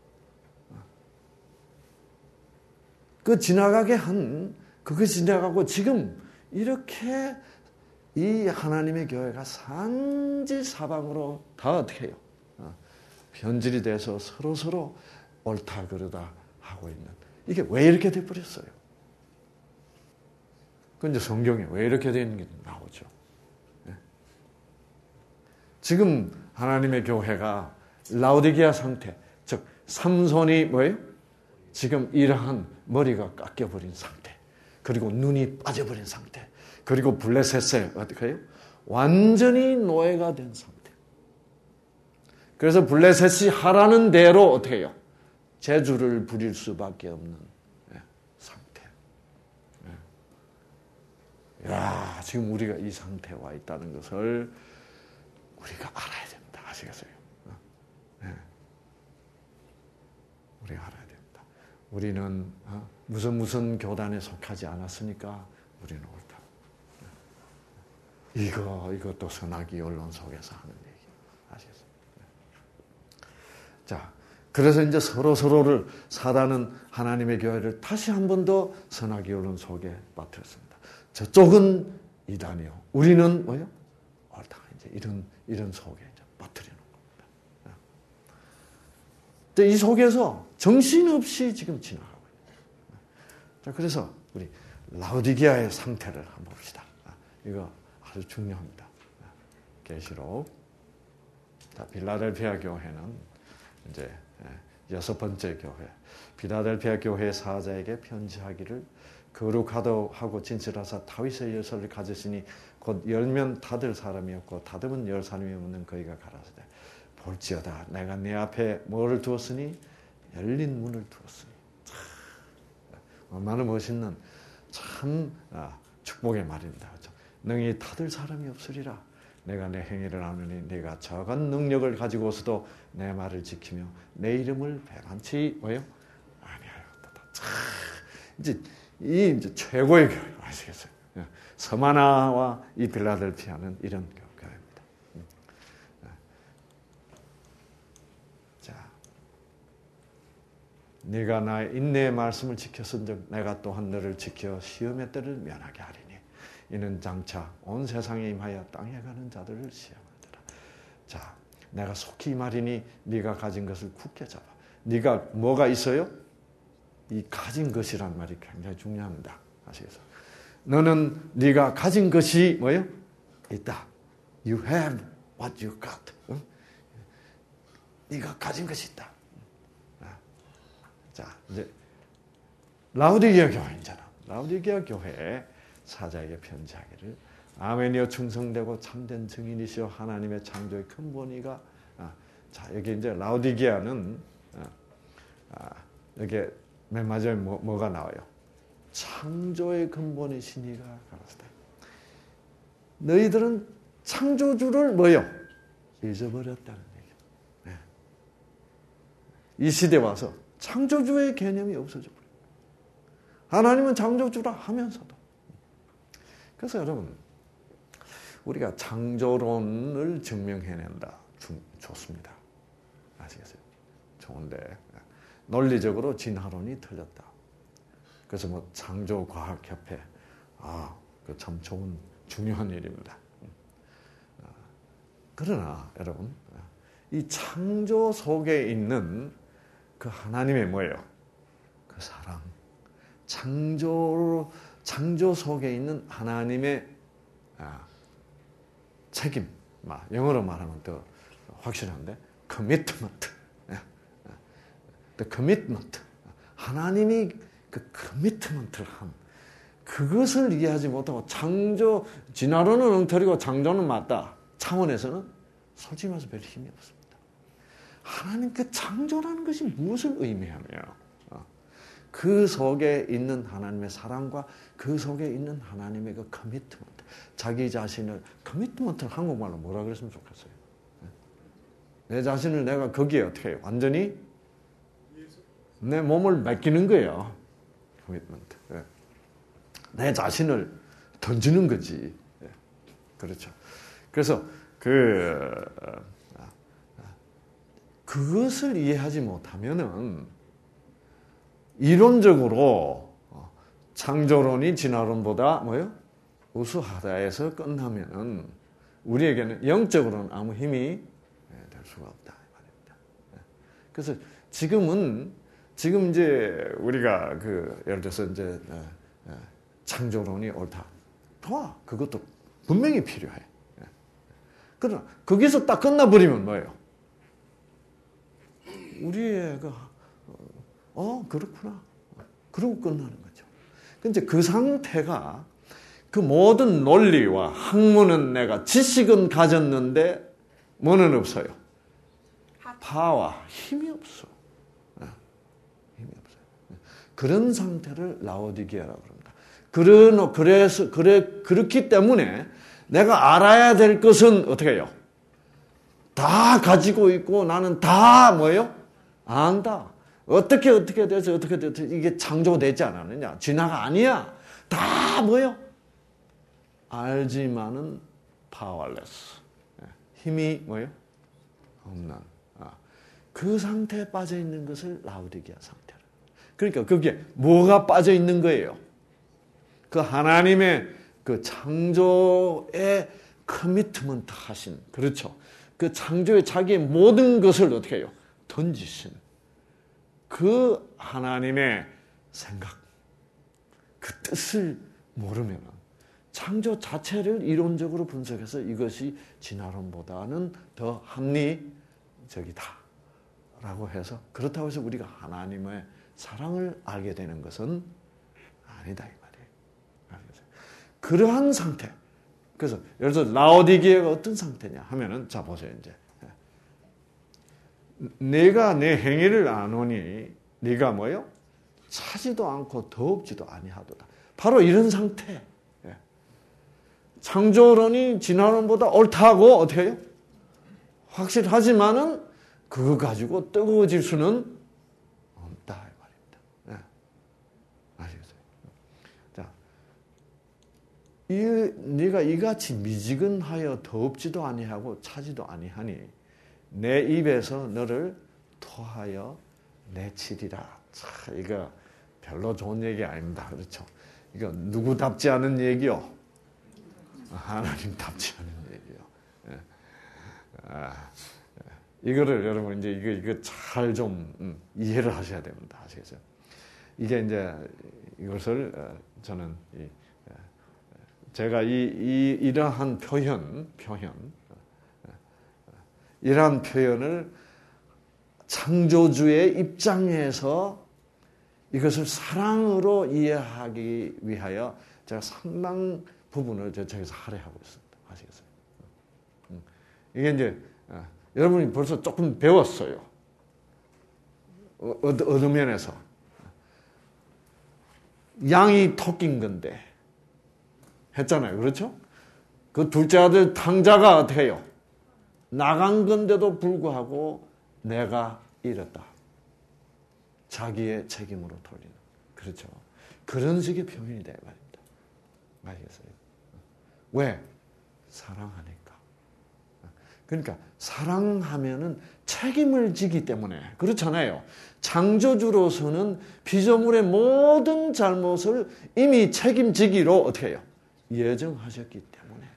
그것이 지나가고 지금 이렇게 이 하나님의 교회가 산지사방으로 다 어떻게 해요? 변질이 돼서 서로 옳다 그르다 하고 있는. 이게 왜 이렇게 돼버렸어요? 그 이제 성경에 왜 이렇게 되는 게 나오죠. 지금 하나님의 교회가 라오디게아 상태, 즉 삼손이 뭐예요? 지금 이러한 머리가 깎여버린 상태, 그리고 눈이 빠져버린 상태, 그리고 블레셋에 어떻게 해요? 완전히 노예가 된 상태. 그래서 블레셋이 하라는 대로 어떻게 해요? 재주를 부릴 수밖에 없는 상태. 야, 지금 우리가 이 상태에 와 있다는 것을 우리가 알아야 됩니다. 아시겠어요? 우리가 알아야 됩니다. 우리는 무슨 교단에 속하지 않았으니까 우리는 옳다. 이것도 선악이 언론 속에서 하는 얘기. 아시겠어요? 자, 그래서 이제 서로를 사단은 하나님의 교회를 다시 한 번 더 선악이 언론 속에 빠뜨렸습니다. 저쪽은 이단이요. 우리는 뭐요? 옳다. 이제 이런 속에 이제 빠뜨리는 겁니다. 이 속에서 정신없이 지금 지나가고 있습니다. 자, 그래서 우리 라오디게아의 상태를 한번 봅시다. 이거 아주 중요합니다. 계시록. 자, 빌라델피아 교회는 이제 6번째 교회. 빌라델피아 교회 사자에게 편지하기를 거룩하고 진실하사 다윗의 열쇠를 가졌으니 곧 열면 닫을 사람이었고 닫으면 열 사람이 없는 그이가 가라사대 볼지어다 내가 내 앞에 뭐를 두었으니 열린 문을 두었으니. 얼마나 멋있는 참 축복의 말입니다. 능히 닫을 사람이 없으리라. 내가 내 행위를 아느니 네가 작은 능력을 가지고서도 내 말을 지키며 내 이름을 배반치 뭐요? 아니하였다. 이제 최고의 교회 아시겠어요? 서마나와 이 빌라델피아는 이런 교회입니다. 자, 네가 나의 인내의 말씀을 지켰은즉 내가 또한 너를 지켜 시험의 때를 면하게 하리니 이는 장차 온 세상에 임하여 땅에 가는 자들을 시험하더라. 자, 내가 속히 말이니 네가 가진 것을 굳게 잡아. 네가 뭐가 있어요? 이 가진 것이란 말이 굉장히 중요합니다. 아시겠어요? 너는 네가 가진 것이 뭐예요? 있다. You have what you got. 응? 네가 가진 것이 있다. 자, 이제 라오디게아 교회잖아. 라오디게아 교회에 사자에게 편지하기를 아멘이여 충성되고 참된 증인이시여 하나님의 창조의 근본이가 자 여기 이제 라오디게아는 여기 맨 마지막에 뭐가 나와요? 창조의 근본이시니가 가라사대. 너희들은 창조주를 뭐요? 잊어버렸다는 얘기예요. 네. 이 시대 와서 창조주의 개념이 없어져 버려요. 하나님은 창조주라 하면서도. 그래서 여러분 우리가 창조론을 증명해낸다. 좋습니다. 아시겠어요? 좋은데 논리적으로 진화론이 틀렸다. 그래서 뭐 창조과학협회 그 참 좋은 중요한 일입니다. 그러나 여러분 이 창조 속에 있는 그 하나님의 뭐예요? 그 사랑, 창조 속에 있는 하나님의 책임, 영어로 말하면 더 확실한데 commitment, the commitment. 하나님이 그 commitment를 한 그것을 이해하지 못하고 창조 진화론은 엉터리고 창조는 맞다 차원에서는 솔직히 말해서 별 힘이 없습니다. 하나님 그 창조라는 것이 무엇을 의미하며 그 속에 있는 하나님의 사랑과 그 속에 있는 하나님의 그 커미트먼트, 자기 자신을 커미트먼트를 한국말로 뭐라 그랬으면 좋겠어요. 내 자신을 내가 거기에 어떻게 해요? 완전히 내 몸을 맡기는 거예요. 커미트먼트. 내 자신을 던지는 거지. 그렇죠. 그래서 그것을 이해하지 못하면은 이론적으로 창조론이 진화론보다 뭐요? 우수하다에서 끝나면은 우리에게는 영적으로는 아무 힘이 될 수가 없다 이 말입니다. 그래서 지금 이제 우리가 예를 들어서 이제 창조론이 옳다. 좋아. 그것도 분명히 필요해. 그러나 거기서 딱 끝나버리면 뭐예요? 우리의 그렇구나. 그러고 끝나는 거죠. 근데 그 상태가 그 모든 논리와 학문은 내가 지식은 가졌는데 뭐는 없어요? 파와 힘이 없어. 힘이 없어요. 그런 상태를 라오디게아라고 합니다. 그렇기 때문에 내가 알아야 될 것은 어떻게 해요? 다 가지고 있고 나는 다 뭐예요? 안다. 어떻게 돼서 이게 창조되지 않았느냐? 진화가 아니야. 다 뭐예요? 알지만은 powerless. 힘이 뭐예요? 없는. 그 상태에 빠져 있는 것을 라오디게아 상태라. 그러니까 거기에 뭐가 빠져 있는 거예요? 그 하나님의 그 창조에 커미트먼트 하신, 그렇죠. 그 창조에 자기의 모든 것을 어떻게 해요? 던지신 그 하나님의 생각, 그 뜻을 모르면 창조 자체를 이론적으로 분석해서 이것이 진화론보다는 더 합리적이다라고 해서, 그렇다고 해서 우리가 하나님의 사랑을 알게 되는 것은 아니다 이 말이에요. 그러한 상태. 그래서 예를 들어 라오디게아가 어떤 상태냐 하면은, 자 보세요. 이제 내가 내 행위를 아노니 네가 뭐요? 차지도 않고 더럽지도 아니하도다. 바로 이런 상태. 창조론이 진화론보다 옳다고 어떻게 해요? 확실하지만은 그거 가지고 뜨거워질 수는 없다 이 말입니다. 아시겠어요? 자, 네가 이같이 미지근하여 더럽지도 아니하고 차지도 아니하니 내 입에서 너를 토하여 내치리라. 자, 이거 별로 좋은 얘기 아닙니다. 그렇죠? 이거 누구답지 않은 얘기요? 하나님답지 않은 얘기요. 이거를 여러분 이제 이거 잘 좀 이해를 하셔야 됩니다. 아시겠어요? 이게 이제 이것을 저는 제가 이러한 이러한 표현을 창조주의 입장에서 이것을 사랑으로 이해하기 위하여 제가 상당 부분을 저기서 할애하고 있습니다. 아시겠어요? 이게 이제 여러분이 벌써 조금 배웠어요. 어느 면에서 양이 토낀 건데 했잖아요. 그렇죠? 그 둘째 아들 탕자가 어떻게 해요? 나간 건데도 불구하고 내가 잃었다. 자기의 책임으로 돌리는. 그렇죠. 그런 식의 표현이 돼야 말입니다. 아시겠어요? 왜? 사랑하니까. 그러니까 사랑하면은 책임을 지기 때문에 그렇잖아요. 창조주로서는 피조물의 모든 잘못을 이미 책임지기로 어떻게 해요? 예정하셨기 때문에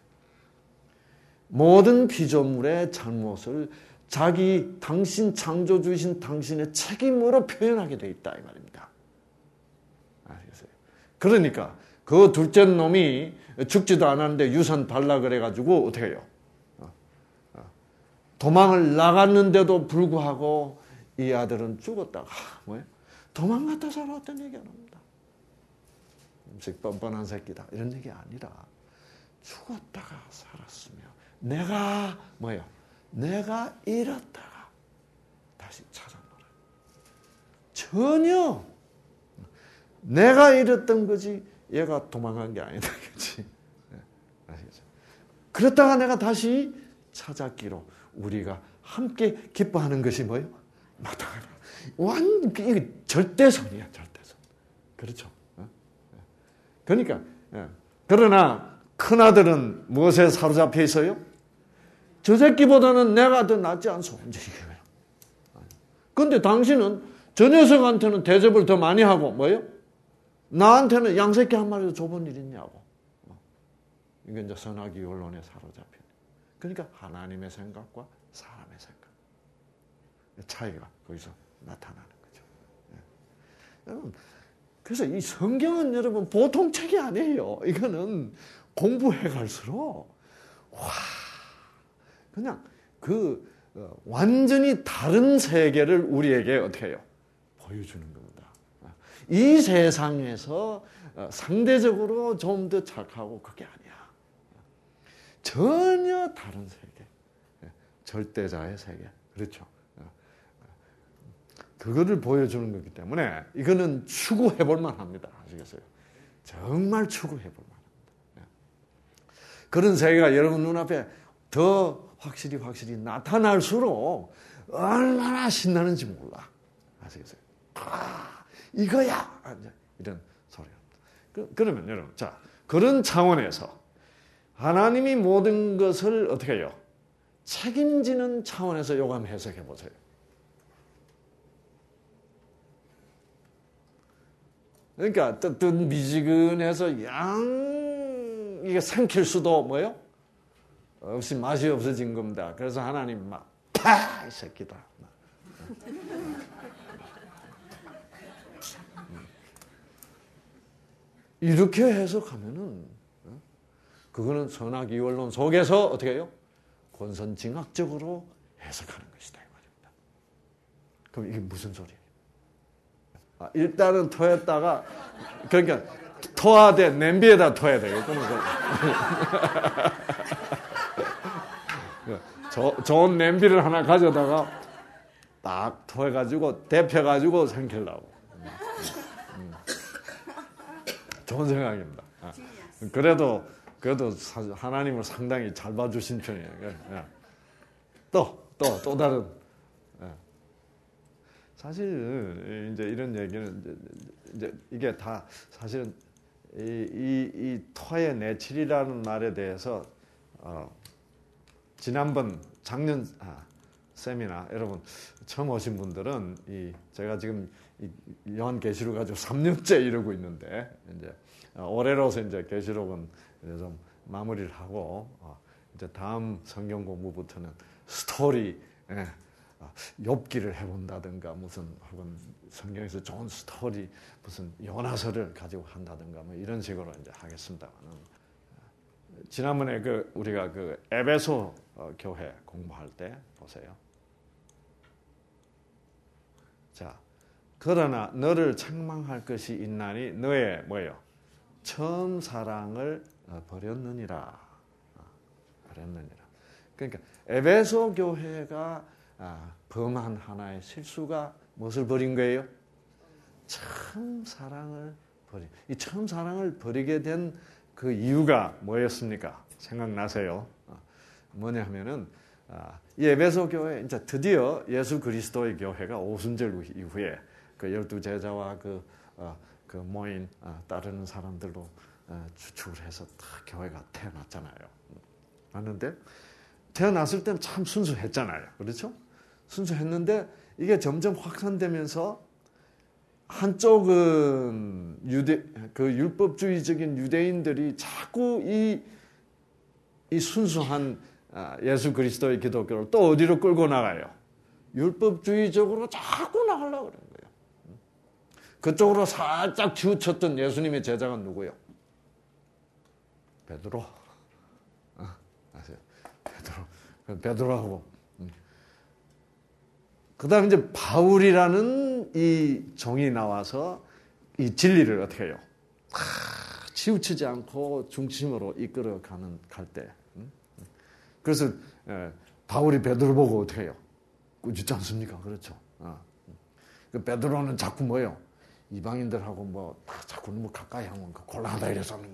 모든 피조물의 잘못을 당신 창조주이신 당신의 책임으로 표현하게 돼 있다 이 말입니다. 아시겠어요? 그러니까 그 둘째 놈이 죽지도 않았는데 유산 달라 그래가지고 어떻게 해요? 도망을 나갔는데도 불구하고 이 아들은 죽었다가 뭐예요? 도망갔다 살아왔다는 얘기 안 합니다. 뻔뻔한 새끼다 이런 얘기 아니라 죽었다가 살았으며 내가 뭐예요? 내가 잃었다가 다시 찾아보라. 전혀 내가 잃었던 거지 얘가 도망간 게 아니다. 그렇지? 아시겠죠? 그랬다가 내가 다시 찾았기로 우리가 함께 기뻐하는 것이 뭐예요? 마땅하다. 이게 절대선이야, 절대선. 그렇죠? 그러니까 그러나 큰 아들은 무엇에 사로잡혀 있어요? 저 새끼보다는 내가 더 낫지 않소. 이제 이게 왜? 그런데 당신은 저 녀석한테는 대접을 더 많이 하고 뭐예요? 나한테는 양새끼 한 마리도 줘본 일 있냐고. 이게 이제 선악이 언론에 사로잡혀. 그러니까 하나님의 생각과 사람의 생각 차이가 거기서 나타나는 거죠. 여러분, 그래서 이 성경은 여러분 보통 책이 아니에요. 이거는 공부해 갈수록 그냥 완전히 다른 세계를 우리에게 어떻게 해요? 보여주는 겁니다. 이 세상에서 상대적으로 좀 더 착하고 그게 아니야. 전혀 다른 세계. 절대자의 세계. 그렇죠. 그거를 보여주는 거기 때문에 이거는 추구해 볼 만합니다. 아시겠어요? 정말 추구해 볼 만합니다. 그런 세계가 여러분 눈앞에 더 확실히 나타날수록 얼마나 신나는지 몰라. 아시겠어요? 이거야! 이런 소리입니다. 그러면 여러분, 자, 그런 차원에서 하나님이 모든 것을 어떻게 해요? 책임지는 차원에서 요거 한번 해석해 보세요. 그러니까 뜻 미지근해서 이게 삼킬 수도 뭐예요? 없이 맛이 없어진 겁니다. 그래서 하나님 막 이 새끼다. 이렇게 해석하면은 그거는 선악이원론 속에서 어떻게 해요? 권선징악적으로 해석하는 것이다 이 말입니다. 그럼 이게 무슨 소리예요? 일단은 토했다가 그러니까 토하되 냄비에다 토해야 되겠구나. 좋은 냄비를 하나 가져다가 딱 토해가지고 데펴가지고 삼키려고. 좋은 생각입니다. 그래도 하나님을 상당히 잘 봐주신 편이에요. 또 다른. 사실 이제 이런 얘기는 이제 이게 다 사실은 이 토의 내칠이라는 말에 대해서 지난번 작년 세미나 여러분 처음 오신 분들은 제가 지금 요한계시록 가지고 3년째 이러고 있는데 이제 올해로서 이제 계시록은 좀 마무리를 하고 이제 다음 성경 공부부터는 스토리 욥기를 해본다든가 무슨 혹은 성경에서 좋은 스토리 무슨 요나서를 가지고 한다든가 뭐 이런 식으로 이제 하겠습니다만은 지난번에 우리가 에베소 교회 공부할 때 보세요. 자, 그러나 너를 책망할 것이 있나니 너의 뭐예요? 처음 사랑을 버렸느니라. 그러니까 에베소 교회가 범한 하나의 실수가 무엇을 버린 거예요? 처음 사랑을 버린. 이 처음 사랑을 버리게 된 그 이유가 뭐였습니까? 생각나세요? 뭐냐 하면은 이 에베소 교회 이제 드디어 예수 그리스도의 교회가 오순절 이후에 그 12제자와 그 모인 따르는 사람들로 주축을 해서 다 교회가 태어났잖아요. 맞는데 태어났을 때는 참 순수했잖아요. 그렇죠? 순수했는데 이게 점점 확산되면서 한쪽은 그 율법주의적인 유대인들이 자꾸 이 순수한 예수 그리스도의 기독교를 또 어디로 끌고 나가요? 율법주의적으로 자꾸 나가려고 그러는 거예요. 그쪽으로 살짝 치우쳤던 예수님의 제자가 누구예요? 베드로. 아세요? 베드로하고. 그 다음에 이제 바울이라는 이 종이 나와서 이 진리를 어떻게 해요? 치우치지 않고 중심으로 갈 때. 그래서 바울이 베드로 보고 어떻게 해요? 꾸짖지 않습니까? 그렇죠. 그 베드로는 자꾸 뭐예요? 이방인들하고 뭐 자꾸 너무 가까이 하면 곤란하다 이래서 하는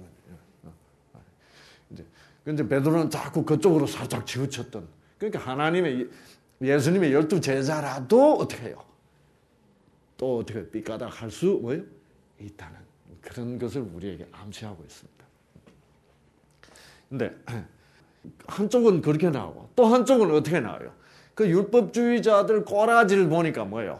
거예요. 이제 베드로는 자꾸 그쪽으로 살짝 치우쳤던. 그러니까 예수님의 12제자라도 어떻게 해요? 또 어떻게 삐까닥 할 수 뭐예요? 있다는 그런 것을 우리에게 암시하고 있습니다. 근데 한쪽은 그렇게 나오고 또 한쪽은 어떻게 나와요? 그 율법주의자들 꼬라지를 보니까 뭐예요?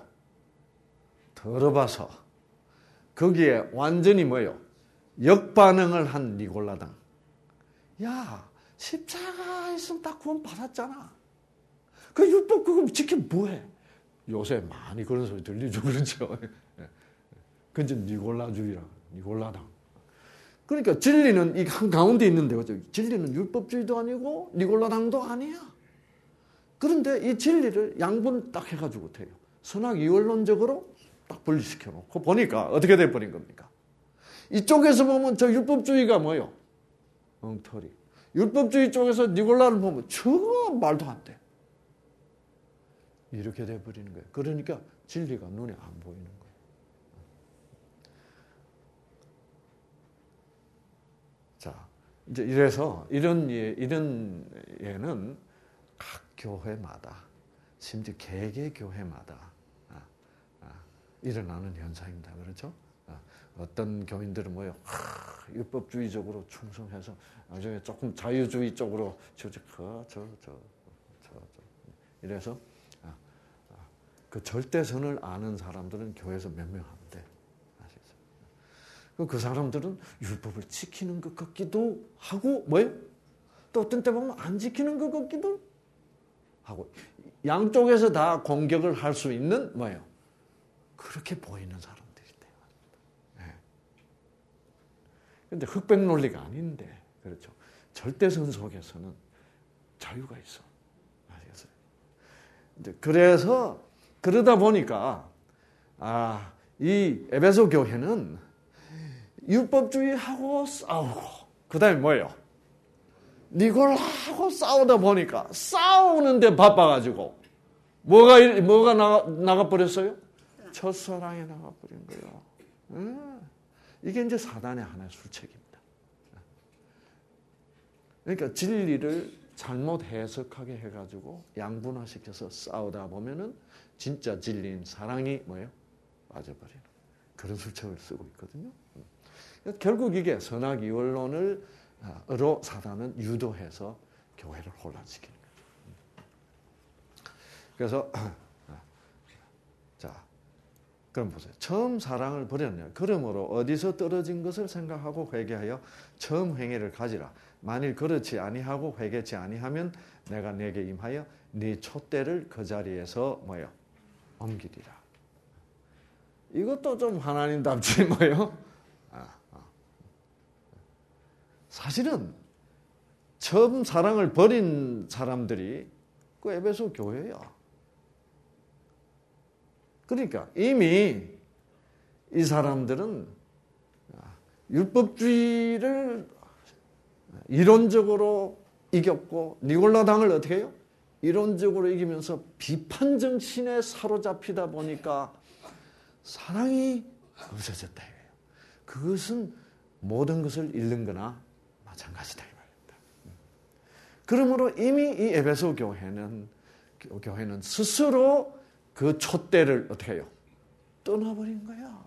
더러봐서 거기에 완전히 뭐예요? 역반응을 한 니골라당. 야, 십자가 있으면 다 구원 받았잖아. 그 율법 그거 지키면 뭐해? 요새 많이 그런 소리 들리죠, 그렇죠? 그게 니골라주의라, 니골라당. 그러니까 진리는 이 한가운데 있는데, 그렇죠? 진리는 율법주의도 아니고 니골라당도 아니야. 그런데 이 진리를 양분 딱 해가지고 어떻게 해요? 선악 이원론적으로 딱 분리시켜 놓고 보니까 어떻게 돼버린 겁니까? 이쪽에서 보면 저 율법주의가 뭐예요? 엉터리. 율법주의 쪽에서 니골라를 보면 저거 말도 안 돼. 이렇게 돼버리는 거예요. 그러니까 진리가 눈에 안 보이는 거예요. 자, 이제 이래서 이런 예는 각 교회마다, 심지어 개개 교회마다 일어나는 현상입니다. 그렇죠? 어떤 교인들은 뭐예요? 율법주의적으로 충성해서 나중에 조금 자유주의 쪽으로 이래서 그 절대선을 아는 사람들은 교회에서 몇 명 안 돼. 아시겠어요? 그 사람들은 율법을 지키는 것 같기도 하고 뭐예요? 또 어떤 때 보면 안 지키는 것 같기도 하고 양쪽에서 다 공격을 할 수 있는 뭐예요? 그렇게 보이는 사람들이 돼요. 그런데 흑백 논리가 아닌데 그렇죠. 절대선 속에서는 자유가 있어. 아시겠어요? 이제 그래서 그러다 보니까 이 에베소 교회는 율법주의하고 싸우고 그 다음에 뭐예요? 니골라하고 싸우다 보니까 싸우는데 바빠가지고 뭐가 나가버렸어요? 첫사랑에 나가버린 거예요. 이게 이제 사단의 하나의 술책입니다. 그러니까 진리를 잘못 해석하게 해가지고 양분화시켜서 싸우다 보면은 진짜 진리인 사랑이 뭐예요? 빠져버리는 그런 술책을 쓰고 있거든요. 결국 이게 선악이원론으로 사단은 유도해서 교회를 혼란시키는 거죠. 그래서 자, 그럼 보세요. 처음 사랑을 버렸냐? 그러므로 어디서 떨어진 것을 생각하고 회개하여 처음 행위를 가지라. 만일 그렇지 아니하고 회개치 아니하면 내가 네게 임하여 네 촛대를 그 자리에서 뭐요? 옮기리라. 이것도 좀 하나님답지 뭐요? 사실은 처음 사랑을 버린 사람들이 그 에베소 교회야. 그러니까 이미 이 사람들은 율법주의를 이론적으로 이겼고 니골라당을 어떻게 해요? 이론적으로 이기면서 비판 정신에 사로잡히다 보니까 사랑이 없어졌다 이거예요. 그것은 모든 것을 잃는 거나 마찬가지다 이 말입니다. 그러므로 이미 이 에베소 교회는 스스로 그 촛대를 어떻게 해요? 떠나버린 거야.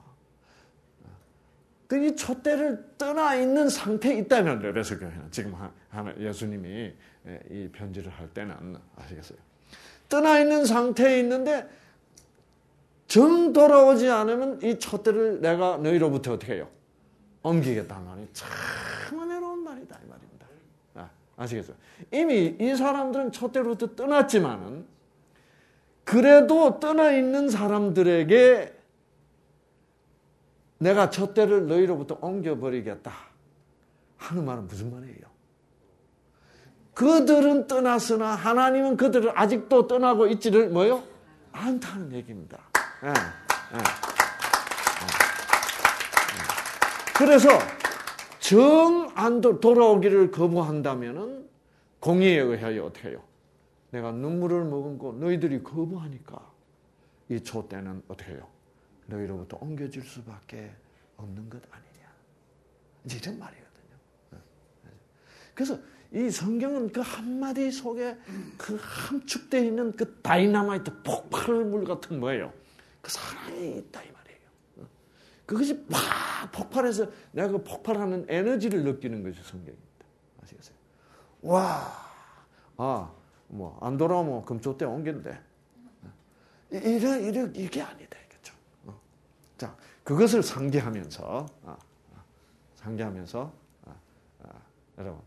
이 촛대를 떠나 있는 상태에 있다면 에베소 교회는 지금 예수님이 이 편지를 할 때는 아시겠어요? 떠나 있는 상태에 있는데 정 돌아오지 않으면 이 촛대를 내가 너희로부터 어떻게 해요? 옮기겠다는 말이 참 은혜로운 말이다 이 말입니다. 아시겠어요? 이미 이 사람들은 촛대로부터 떠났지만은 그래도 떠나 있는 사람들에게 내가 촛대를 너희로부터 옮겨버리겠다 하는 말은 무슨 말이에요? 그들은 떠났으나 하나님은 그들을 아직도 떠나고 있지를 뭐요? 않다는 얘기입니다. 그래서 정 안 돌아오기를 거부한다면은 공의에 의하여 어떻게 해요? 내가 눈물을 머금고 너희들이 거부하니까 이 촛대는 어떻게 해요? 너희로부터 옮겨질 수밖에 없는 것 아니냐. 이런 말이거든요. 그래서 이 성경은 그 한마디 속에 그 함축되어 있는 그 다이나마이트 폭발물 같은 뭐예요? 그 사랑이 있다 이 말이에요. 그것이 막 폭발해서 내가 그 폭발하는 에너지를 느끼는 것이 성경입니다. 아시겠어요? 와, 안 돌아오면 금쪽대 옮긴대. 이게 아니다. 이겠죠. 자, 그것을 상기하면서, 여러분,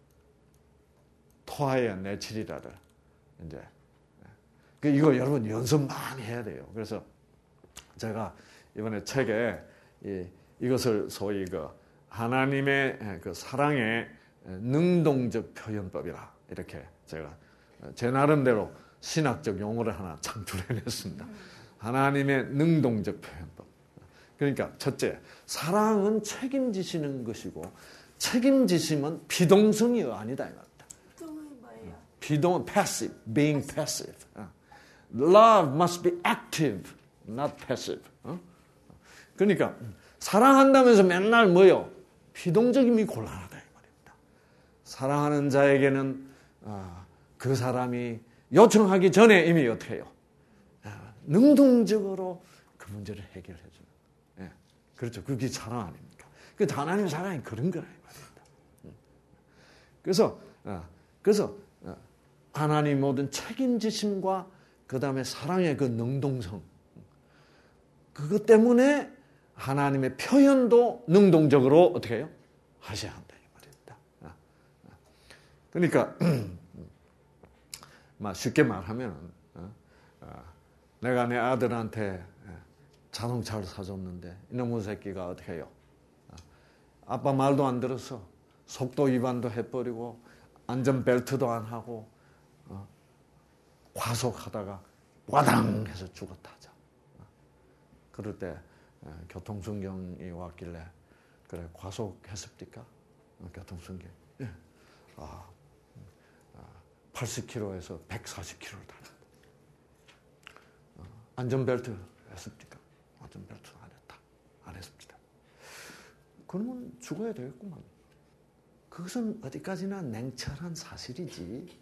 토하여 내치리라를, 이제, 이거 여러분 연습 많이 해야 돼요. 그래서 제가 이번에 책에 이것을 소위 하나님의 그 사랑의 능동적 표현법이라 이렇게 제가 제 나름대로 신학적 용어를 하나 창출해냈습니다. 하나님의 능동적 표현법. 그러니까 첫째, 사랑은 책임지시는 것이고 책임지심은 비동성이 아니다 이 말입니다. 비동은 뭐예요? 비동은 passive, being passive. Love must be active, not passive. 그러니까 사랑한다면서 맨날 뭐요? 비동적임이 곤란하다 이 말입니다. 사랑하는 자에게는 그 사람이 요청하기 전에 이미 어떻게 해요? 능동적으로 그 문제를 해결해 주는. 예. 그렇죠. 그게 사랑 아닙니까? 그 하나님의 사랑이 그런 거라 이 말입니다. 그래서 하나님 모든 책임지심과 그 다음에 사랑의 그 능동성 그것 때문에 하나님의 표현도 능동적으로 어떻게 해요? 하셔야 한다 이 말입니다. 그러니까 쉽게 말하면 내가 내 아들한테 자동차를 사줬는데 이놈의 새끼가 어떻게 해요? 아빠 말도 안 들어서 속도 위반도 해버리고 안전벨트도 안 하고 과속하다가 와당 해서 죽었다 하자. 그럴 때 교통순경이 왔길래 그래 과속했습니까? 교통순경. 예. 80km에서 140km를 달았다. 안전벨트 했습니까? 안전벨트 안 했다. 안 했습니다. 그러면 죽어야 되겠구만. 그것은 어디까지나 냉철한 사실이지.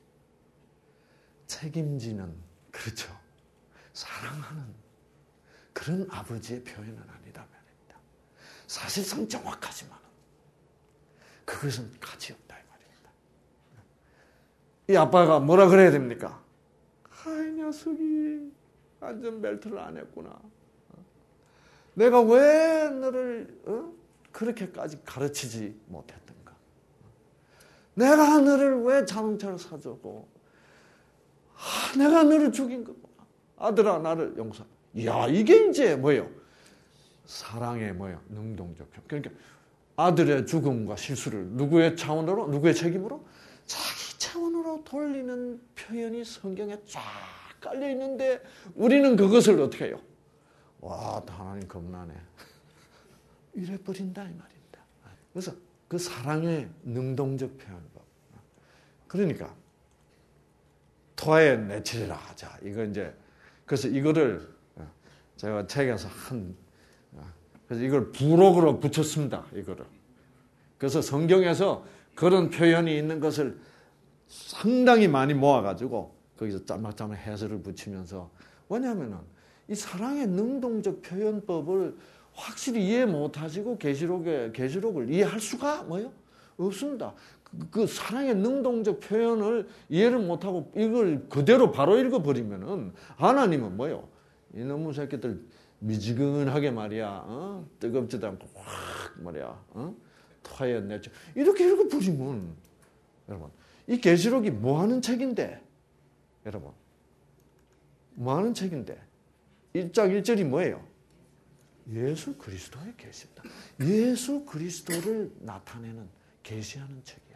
책임지는, 그렇죠. 사랑하는 그런 아버지의 표현은 아니다 말입니다. 사실상 정확하지만 그것은 가치 없다 이 말입니다. 이 아빠가 뭐라 그래야 됩니까? 이 녀석이 안전벨트를 안 했구나. 내가 왜 너를 그렇게까지 가르치지 못했던가? 내가 너를 왜 자동차를 사주고 내가 너를 죽인 거구나. 아들아 나를 용서하라. 야, 이게 이제 뭐예요? 사랑의 뭐예요? 능동적. 그러니까 아들의 죽음과 실수를 누구의 차원으로, 누구의 책임으로? 자기 차원으로 돌리는 표현이 성경에 쫙 깔려 있는데 우리는 그것을 어떻게 해요? 와, 하나님 겁나네. 이래 버린다 이 말입니다. 그래서 그 사랑의 능동적 표현법. 그러니까 토하에 내치리라 하자. 이거 이제 그래서 이거를 제가 책에서 그래서 이걸 부록으로 붙였습니다. 이거를. 그래서 성경에서 그런 표현이 있는 것을 상당히 많이 모아가지고 거기서 짤막짤막 해설을 붙이면서 왜냐하면은 이 사랑의 능동적 표현법을 확실히 이해 못하시고 계시록을 이해할 수가 뭐요? 없습니다. 그 사랑의 능동적 표현을 이해를 못하고 이걸 그대로 바로 읽어버리면은 하나님은 뭐요? 이놈의 새끼들 미지근하게 말이야, 뜨겁지도 않고 확 말이야, 토하여 내쳐 이렇게 읽어버리면 여러분 이 계시록이 뭐 하는 책인데 여러분 뭐 하는 책인데 1장 1절이 뭐예요? 예수 그리스도의 계시입니다. 예수 그리스도를 나타내는 계시하는 책이야.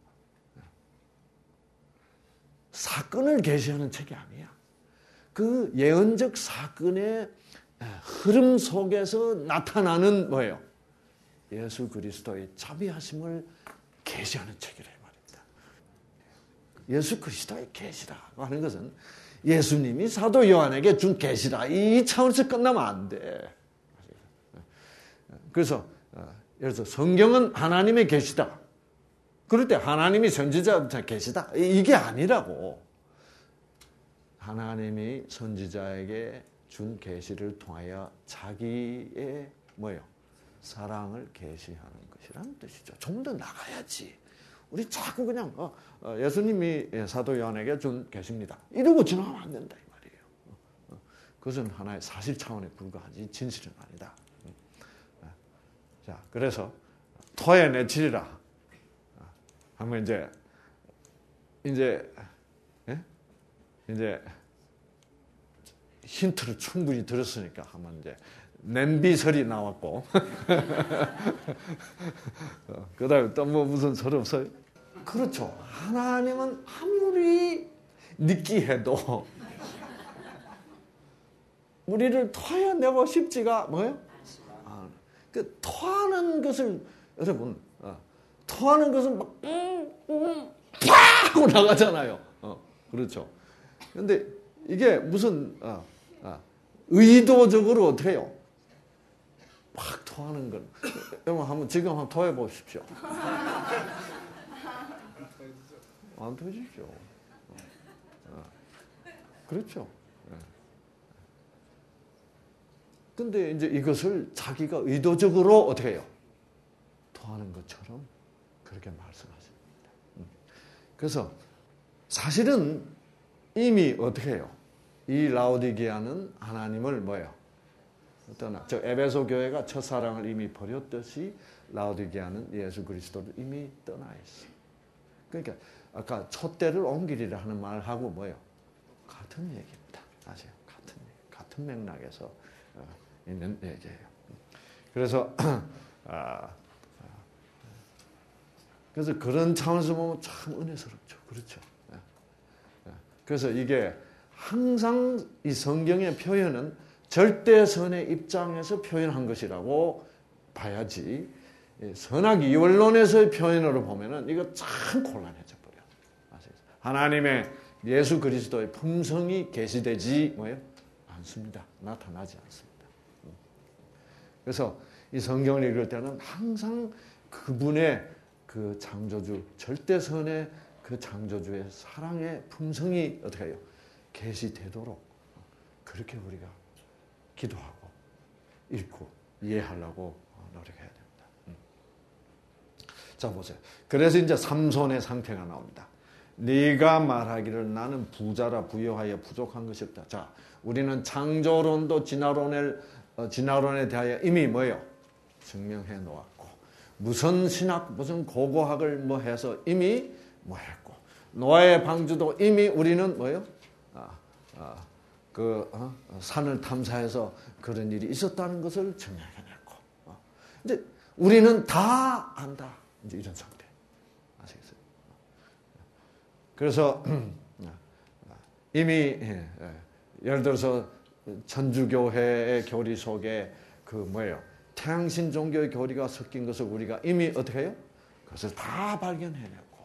사건을 계시하는 책이 아니야. 그 예언적 사건의 흐름 속에서 나타나는 뭐예요? 예수 그리스도의 자비하심을 계시하는 책이라 말입니다. 예수 그리스도의 계시라고 하는 것은 예수님이 사도 요한에게 준 계시라 이 차원에서 끝나면 안 돼. 그래서 예를 들어서 성경은 하나님의 계시다. 그럴 때 하나님이 선지자부터 계시다. 이게 아니라고. 하나님이 선지자에게 준 계시를 통하여 자기의 뭐예요? 사랑을 계시하는 것이라는 뜻이죠. 좀 더 나가야지. 우리 자꾸 그냥 예수님이 사도 요한에게 준 계시입니다. 이러고 지나가면 안 된다 이 말이에요. 그것은 하나의 사실 차원에 불과하지 진실은 아니다. 자, 그래서 토에 내치리라. 하면 이제 힌트를 충분히 들었으니까 하면 이제 냄비설이 나왔고 그다음에 또 뭐 무슨 설 없어요? 그렇죠. 하나님은 아무리 느끼해도 우리를 토해내고 싶지가 뭐예요? 그 토하는 것을 여러분 토하는 것은 막 팍 하고 나가잖아요. 그렇죠. 근데 이게 무슨 의도적으로 어떻게 해요? 막 토하는 건 여러분 지금 한번 토해 보십시오. 안 토해지죠. 그렇죠. 근데 이제 이것을 자기가 의도적으로 어떻게 해요? 토하는 것처럼 그렇게 말씀하십니다. 그래서 사실은 이미 어떻게 해요? 이 라오디게아는 하나님을 뭐예요? 저 에베소 교회가 첫사랑을 이미 버렸듯이 라오디게아는 예수 그리스도를 이미 떠나 있어. 그러니까 아까 촛대를 옮기리라 하는 말하고 뭐예요? 같은 얘기입니다. 아세요? 같은 맥락에서 있는 얘기예요. 그래서 그래서 그런 차원에서 보면 참 은혜스럽죠. 그렇죠. 그래서 이게 항상 이 성경의 표현은 절대선의 입장에서 표현한 것이라고 봐야지 선악 이원론에서의 표현으로 보면은 이거 참 곤란해져 버려요. 하나님의 예수 그리스도의 품성이 계시되지 뭐예요? 않습니다. 나타나지 않습니다. 그래서 이 성경을 읽을 때는 항상 그분의 그 창조주, 절대선의 그 창조주의 사랑의 품성이 어떻게 해요? 계시되도록 그렇게 우리가 기도하고 읽고 이해하려고 노력해야 됩니다. 자 보세요. 그래서 이제 삼손의 상태가 나옵니다. 네가 말하기를 나는 부자라 부여하여 부족한 것이 없다. 자, 우리는 창조론도 진화론에 대하여 이미 뭐예요? 증명해 놓았고 무슨 신학, 무슨 고고학을 뭐 해서 이미 뭐 했고 노아의 방주도 이미 우리는 뭐예요? 산을 탐사해서 그런 일이 있었다는 것을 증명해냈고 이제 우리는 다 안다. 이제 이런 상태. 아시겠어요? 그래서 이미 예를 들어서 천주교회의 교리 속에 그 뭐예요? 태양신 종교의 교리가 섞인 것을 우리가 이미 어떻게 해요? 그것을 다 발견해냈고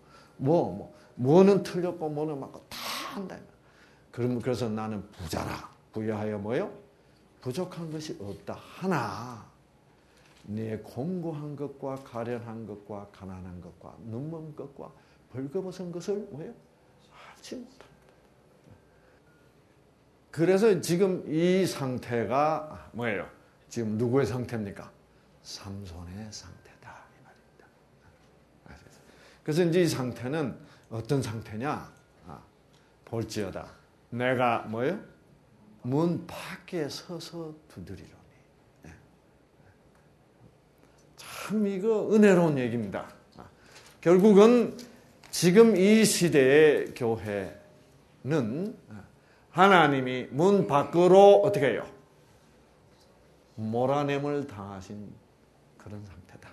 뭐는 틀렸고 뭐는 맞고 다 한다. 그래서 나는 부자라. 부여하여 뭐요? 부족한 것이 없다. 하나 네 공고한 것과 가련한 것과 가난한 것과 눈먼 것과 벌거벗은 것을 뭐예요? 알지 못한다. 그래서 지금 이 상태가 뭐예요? 지금 누구의 상태입니까? 삼손의 상태다 이 말입니다. 그래서 이제 이 상태는 어떤 상태냐? 볼지어다. 내가 뭐예요? 문 밖에 서서 두드리로니. 참 이거 은혜로운 얘기입니다. 결국은 지금 이 시대의 교회는 하나님이 문 밖으로 어떻게 해요? 몰아냄을 당하신 그런 상태다.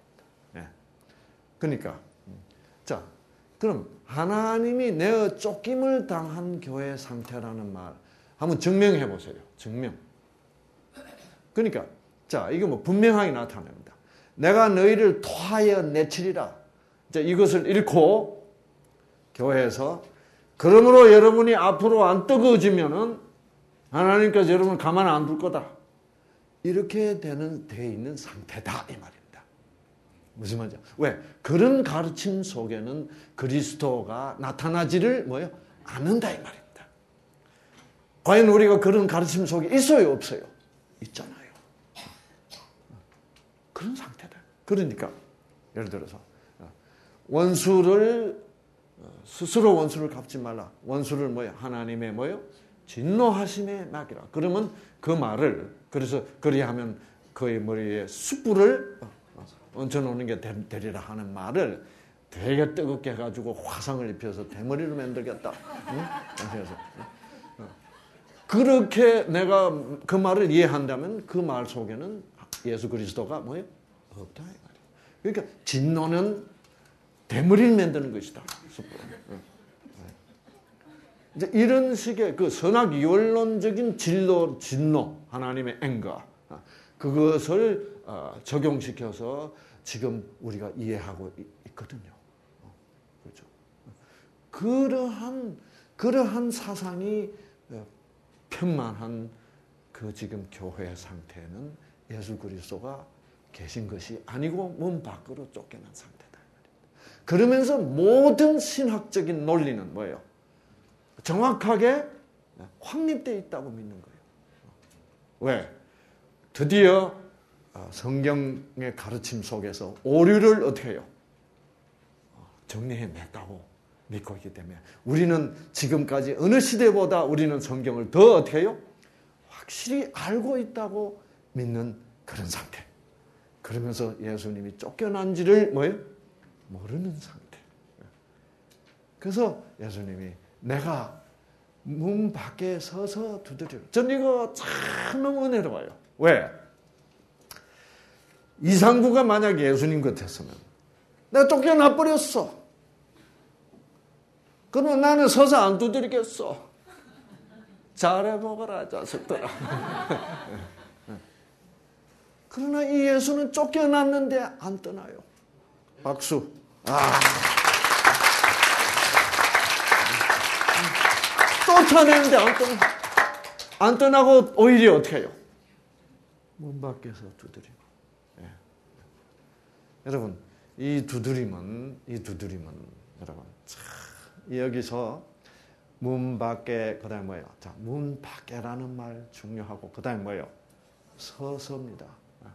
그러니까 자, 그럼 하나님이 내어 쫓김을 당한 교회 상태라는 말 한번 증명해 보세요. 증명. 그러니까 자, 이거 뭐 분명하게 나타납니다. 내가 너희를 토하여 내치리라. 자, 이것을 읽고 교회에서 그러므로 여러분이 앞으로 안 뜨거워지면은 하나님께서 여러분을 가만 안 둘 거다. 이렇게 돼 있는 상태다 이 말입니다. 무슨 말이죠? 왜? 그런 가르침 속에는 그리스도가 나타나지를 뭐예요? 않는다 이 말입니다. 과연 우리가 그런 가르침 속에 있어요, 없어요? 있잖아요. 그런 상태다. 그러니까 예를 들어서 원수를 스스로 원수를 갚지 말라. 원수를 뭐예요? 하나님의 뭐예요? 진노하심에 맡기라. 그러면 그 말을 그래서 그리하면 그의 머리에 숯불을 얹혀놓는 게 되리라 하는 말을 되게 뜨겁게 해가지고 화상을 입혀서 대머리로 만들겠다. 응? 그래서 그렇게 내가 그 말을 이해한다면 그 말 속에는 예수 그리스도가 뭐예요? 없다 이 말이에요. 그러니까 진노는 대머리를 만드는 것이다. 이제 이런 식의 그 선악이원론적인 진노, 하나님의 앵거, 그것을 적용시켜서 지금 우리가 이해하고 있거든요. 그렇죠. 그러한 사상이 편만한 그 지금 교회 상태는 예수 그리스도가 계신 것이 아니고 문 밖으로 쫓겨난 상태다. 그러면서 모든 신학적인 논리는 뭐예요? 정확하게 확립되어 있다고 믿는 거예요. 왜? 드디어 성경의 가르침 속에서 오류를 어떻게 해요? 정리해냈다고 믿고 있기 때문에 우리는 지금까지 어느 시대보다 우리는 성경을 더 어떻게 해요? 확실히 알고 있다고 믿는 그런 상태. 그러면서 예수님이 쫓겨난지를 뭐예요? 모르는 상태. 그래서 예수님이 내가 문 밖에 서서 두드려. 전 이거 참 너무 은혜로워요. 왜? 이상구가 만약 예수님 같았으면 내가 쫓겨나 버렸어. 그러면 나는 서서 안 두드리겠어. 잘해 먹어라 자식들아. 그러나 이 예수는 쫓겨났는데 안 떠나요. 박수. 쫓아내는데 안 떠나고 오히려 어떻게 해요? 문 밖에서 두드리고. 예. 여러분 이 두드림은 여러분 참 여기서 문 밖에 그다음에 뭐예요? 자, 문 밖에라는 말 중요하고 그다음에 뭐예요? 서서입니다.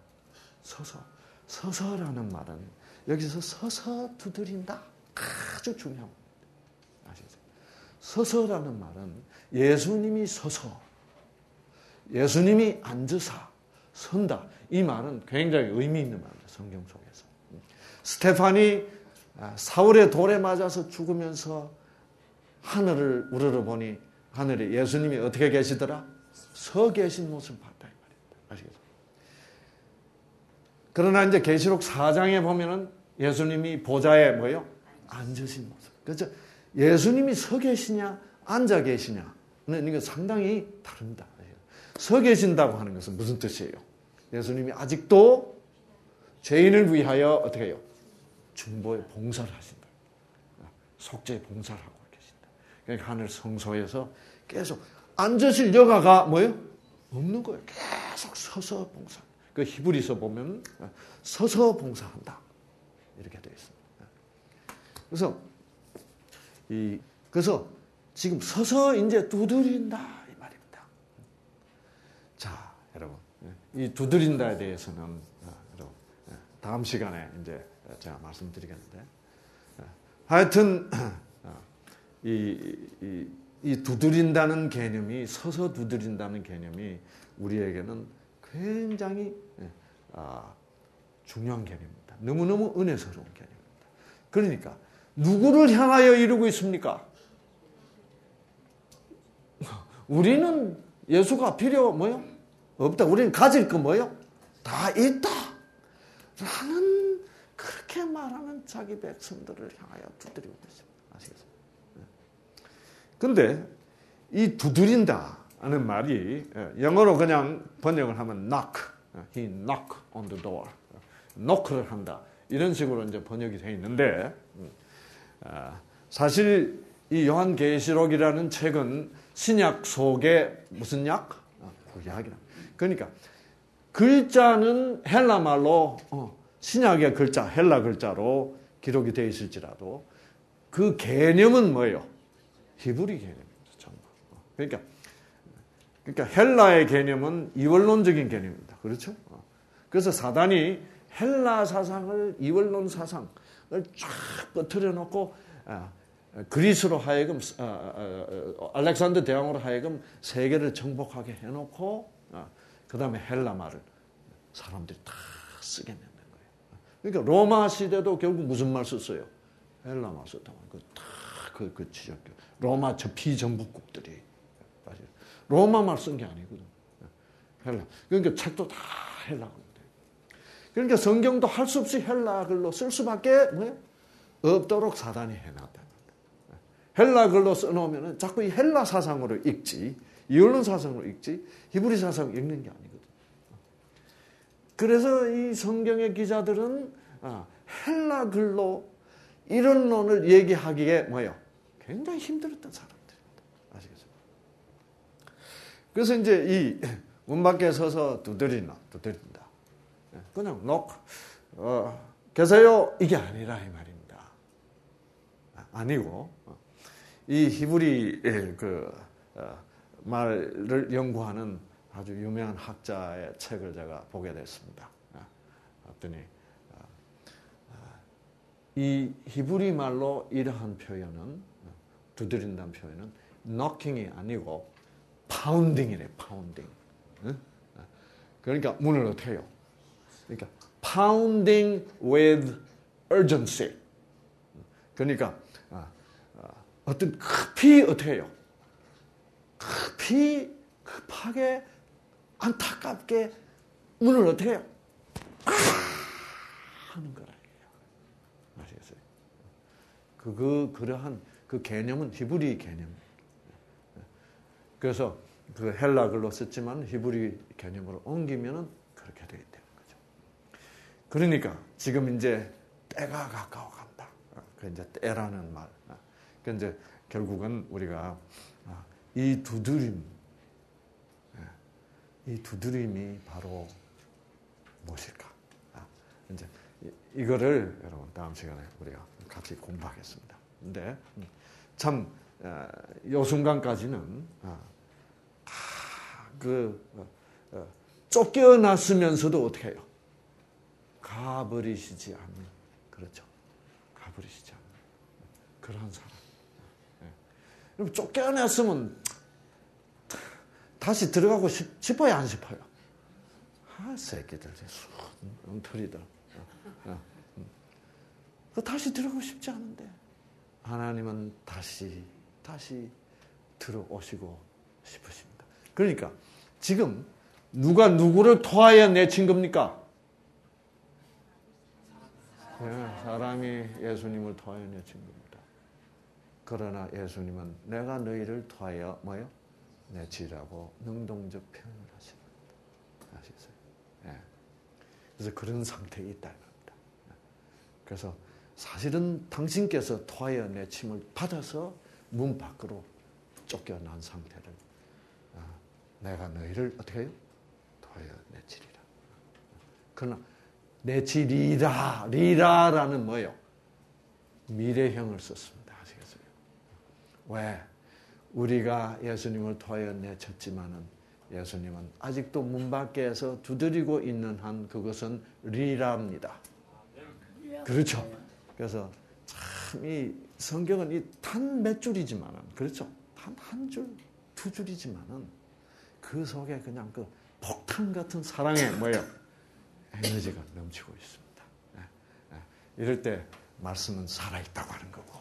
서서라는 말은 여기서 서서 두드린다. 아주 중요합니다. 아시겠어요? 서서라는 말은 예수님이 서서, 예수님이 앉으사, 선다. 이 말은 굉장히 의미 있는 말입니다. 성경 속에서. 스테판이 사울의 돌에 맞아서 죽으면서 하늘을 우러러보니 하늘에 예수님이 어떻게 계시더라? 서 계신 모습을 봤다. 이 말입니다. 아시겠어요? 그러나 이제 계시록 4장에 보면은 예수님이 보좌에 뭐예요? 앉으신 모습. 그렇죠? 예수님이 서 계시냐, 앉아 계시냐는 이거 상당히 다릅니다. 서 계신다고 하는 것은 무슨 뜻이에요? 예수님이 아직도 죄인을 위하여 어떻게 해요? 중보의 봉사를 하신다. 속죄의 봉사를 하고 계신다. 그러니까 하늘 성소에서 계속 앉으실 여가가 뭐예요? 없는 거예요. 계속 서서 봉사. 그 히브리서 보면 서서 봉사한다. 이렇게 되어 있습니다. 그래서 지금 서서 이제 두드린다 이 말입니다. 자, 여러분, 이 두드린다에 대해서는 여러분 다음 시간에 이제 제가 말씀드리겠는데, 하여튼 이 두드린다는 개념이 서서 두드린다는 개념이 우리에게는 굉장히 중요한 개념입니다. 너무너무 은혜스러운 개념입니다. 그러니까 누구를 향하여 이루고 있습니까? 우리는 예수가 필요 뭐요? 없다. 우리는 가질 거 뭐요? 다 있다. 라는 그렇게 말하는 자기 백성들을 향하여 두드리고 있습니다. 아시겠어요? 근데 이 두드린다는 말이 영어로 그냥 번역을 하면 knock, he knock on the door, knock를 한다. 이런 식으로 이제 번역이 되어 있는데, 사실 이 요한계시록이라는 책은 신약 속에 무슨 약? 구약이라. 그러니까 글자는 헬라 말로 신약의 글자, 헬라 글자로 기록이 되어 있을지라도 그 개념은 뭐예요? 히브리 개념입니다. 전부. 그러니까 헬라의 개념은 이원론적인 개념입니다. 그렇죠? 그래서 사단이 헬라 사상을, 이원론 사상을 쫙 퍼뜨려 놓고 그리스로 하여금, 알렉산더 대왕으로 하여금 세계를 정복하게 해놓고 그 다음에 헬라 말을 사람들이 다 쓰게 만든 거예요. 그러니까 로마 시대도 결국 무슨 말 썼어요? 헬라 말 썼다고. 그 지역교 로마 저 피정복국들이 로마 말 쓴 게 아니거든. 헬라. 그러니까 책도 다 헬라 글로 돼. 그러니까 성경도 할 수 없이 헬라 글로 쓸 수밖에 없도록 사단이 해놨다. 헬라 글로 써놓으면 자꾸 이 헬라 사상으로 읽지, 이원론 사상으로 읽지, 히브리 사상으로 읽는 게 아니거든. 그래서 이 성경의 기자들은 헬라 글로 이론론을 얘기하기에 굉장히 힘들었던 사람들입니다. 아시겠어요? 그래서 이제 이 문 밖에 서서 두드린다. 그냥 계세요 이게 아니라 이 말입니다. 아니고 이 히브리 말을 연구하는 아주 유명한 학자의 책을 제가 보게 됐습니다. 봤더니 이 히브리 말로 이러한 표현은, 두드린다는 표현은 knocking이 아니고 pounding이래. pounding. 그러니까 문을 어떻게 해요? 그러니까 pounding with urgency. 그러니까 어떤 급히 어떻게 해요? 급하게 안타깝게 문을 어떻게 해요? 하는 거라. 아시겠어요? 그러한 그 개념은 히브리 개념입니다. 그래서 그 헬라 글로 썼지만 히브리 개념으로 옮기면은 그렇게 되게 되는 거죠. 그러니까 지금 이제 때가 가까워 간다. 그 이제 때라는 말. 그 이제 결국은 우리가 이 두드림이 바로 무엇일까? 이제 이거를 여러분 다음 시간에 우리가 같이 공부하겠습니다. 근데 참 요 순간까지는 쫓겨났으면서도 어떻게 해요? 가버리시지 않는, 그렇죠? 가버리시지 않는 그러한 사람. 그럼 쫓겨났으면 다시 들어가고 싶어요, 안 싶어요? 새끼들, 엉터리들. 다시 들어가고 싶지 않은데 하나님은 다시 들어오시고 싶으십니다. 그러니까 지금 누가 누구를 토하여 내친 겁니까? 사람이 예수님을 토하여 내친 겁니다. 그러나 예수님은 내가 너희를 토하여 내치라고 능동적 표현을 하십니다. 아시겠어요? 그래서 그런 상태에 있다. 그래서 사실은 당신께서 토하여 내침을 받아서 문 밖으로 쫓겨난 상태를 내가 너희를 어떻게 해요? 토하여 내치리라. 그러나 내치리라, 리라라는 뭐예요? 미래형을 썼습니다. 아시겠어요? 왜? 우리가 예수님을 토하여 내쳤지만은 예수님은 아직도 문 밖에서 두드리고 있는 한 그것은 리라입니다. 그렇죠. 그래서 참 이 성경은 이 단 몇 줄이지만은 그렇죠. 단 한 줄, 두 줄이지만은 그 속에 그냥 그 폭탄 같은 사랑의 뭐예요? 에너지가 넘치고 있습니다. 이럴 때 말씀은 살아있다고 하는 거고.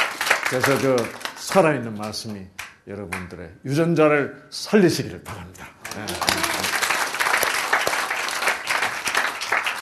그래서 그 살아있는 말씀이 여러분들의 유전자를 살리시기를 바랍니다.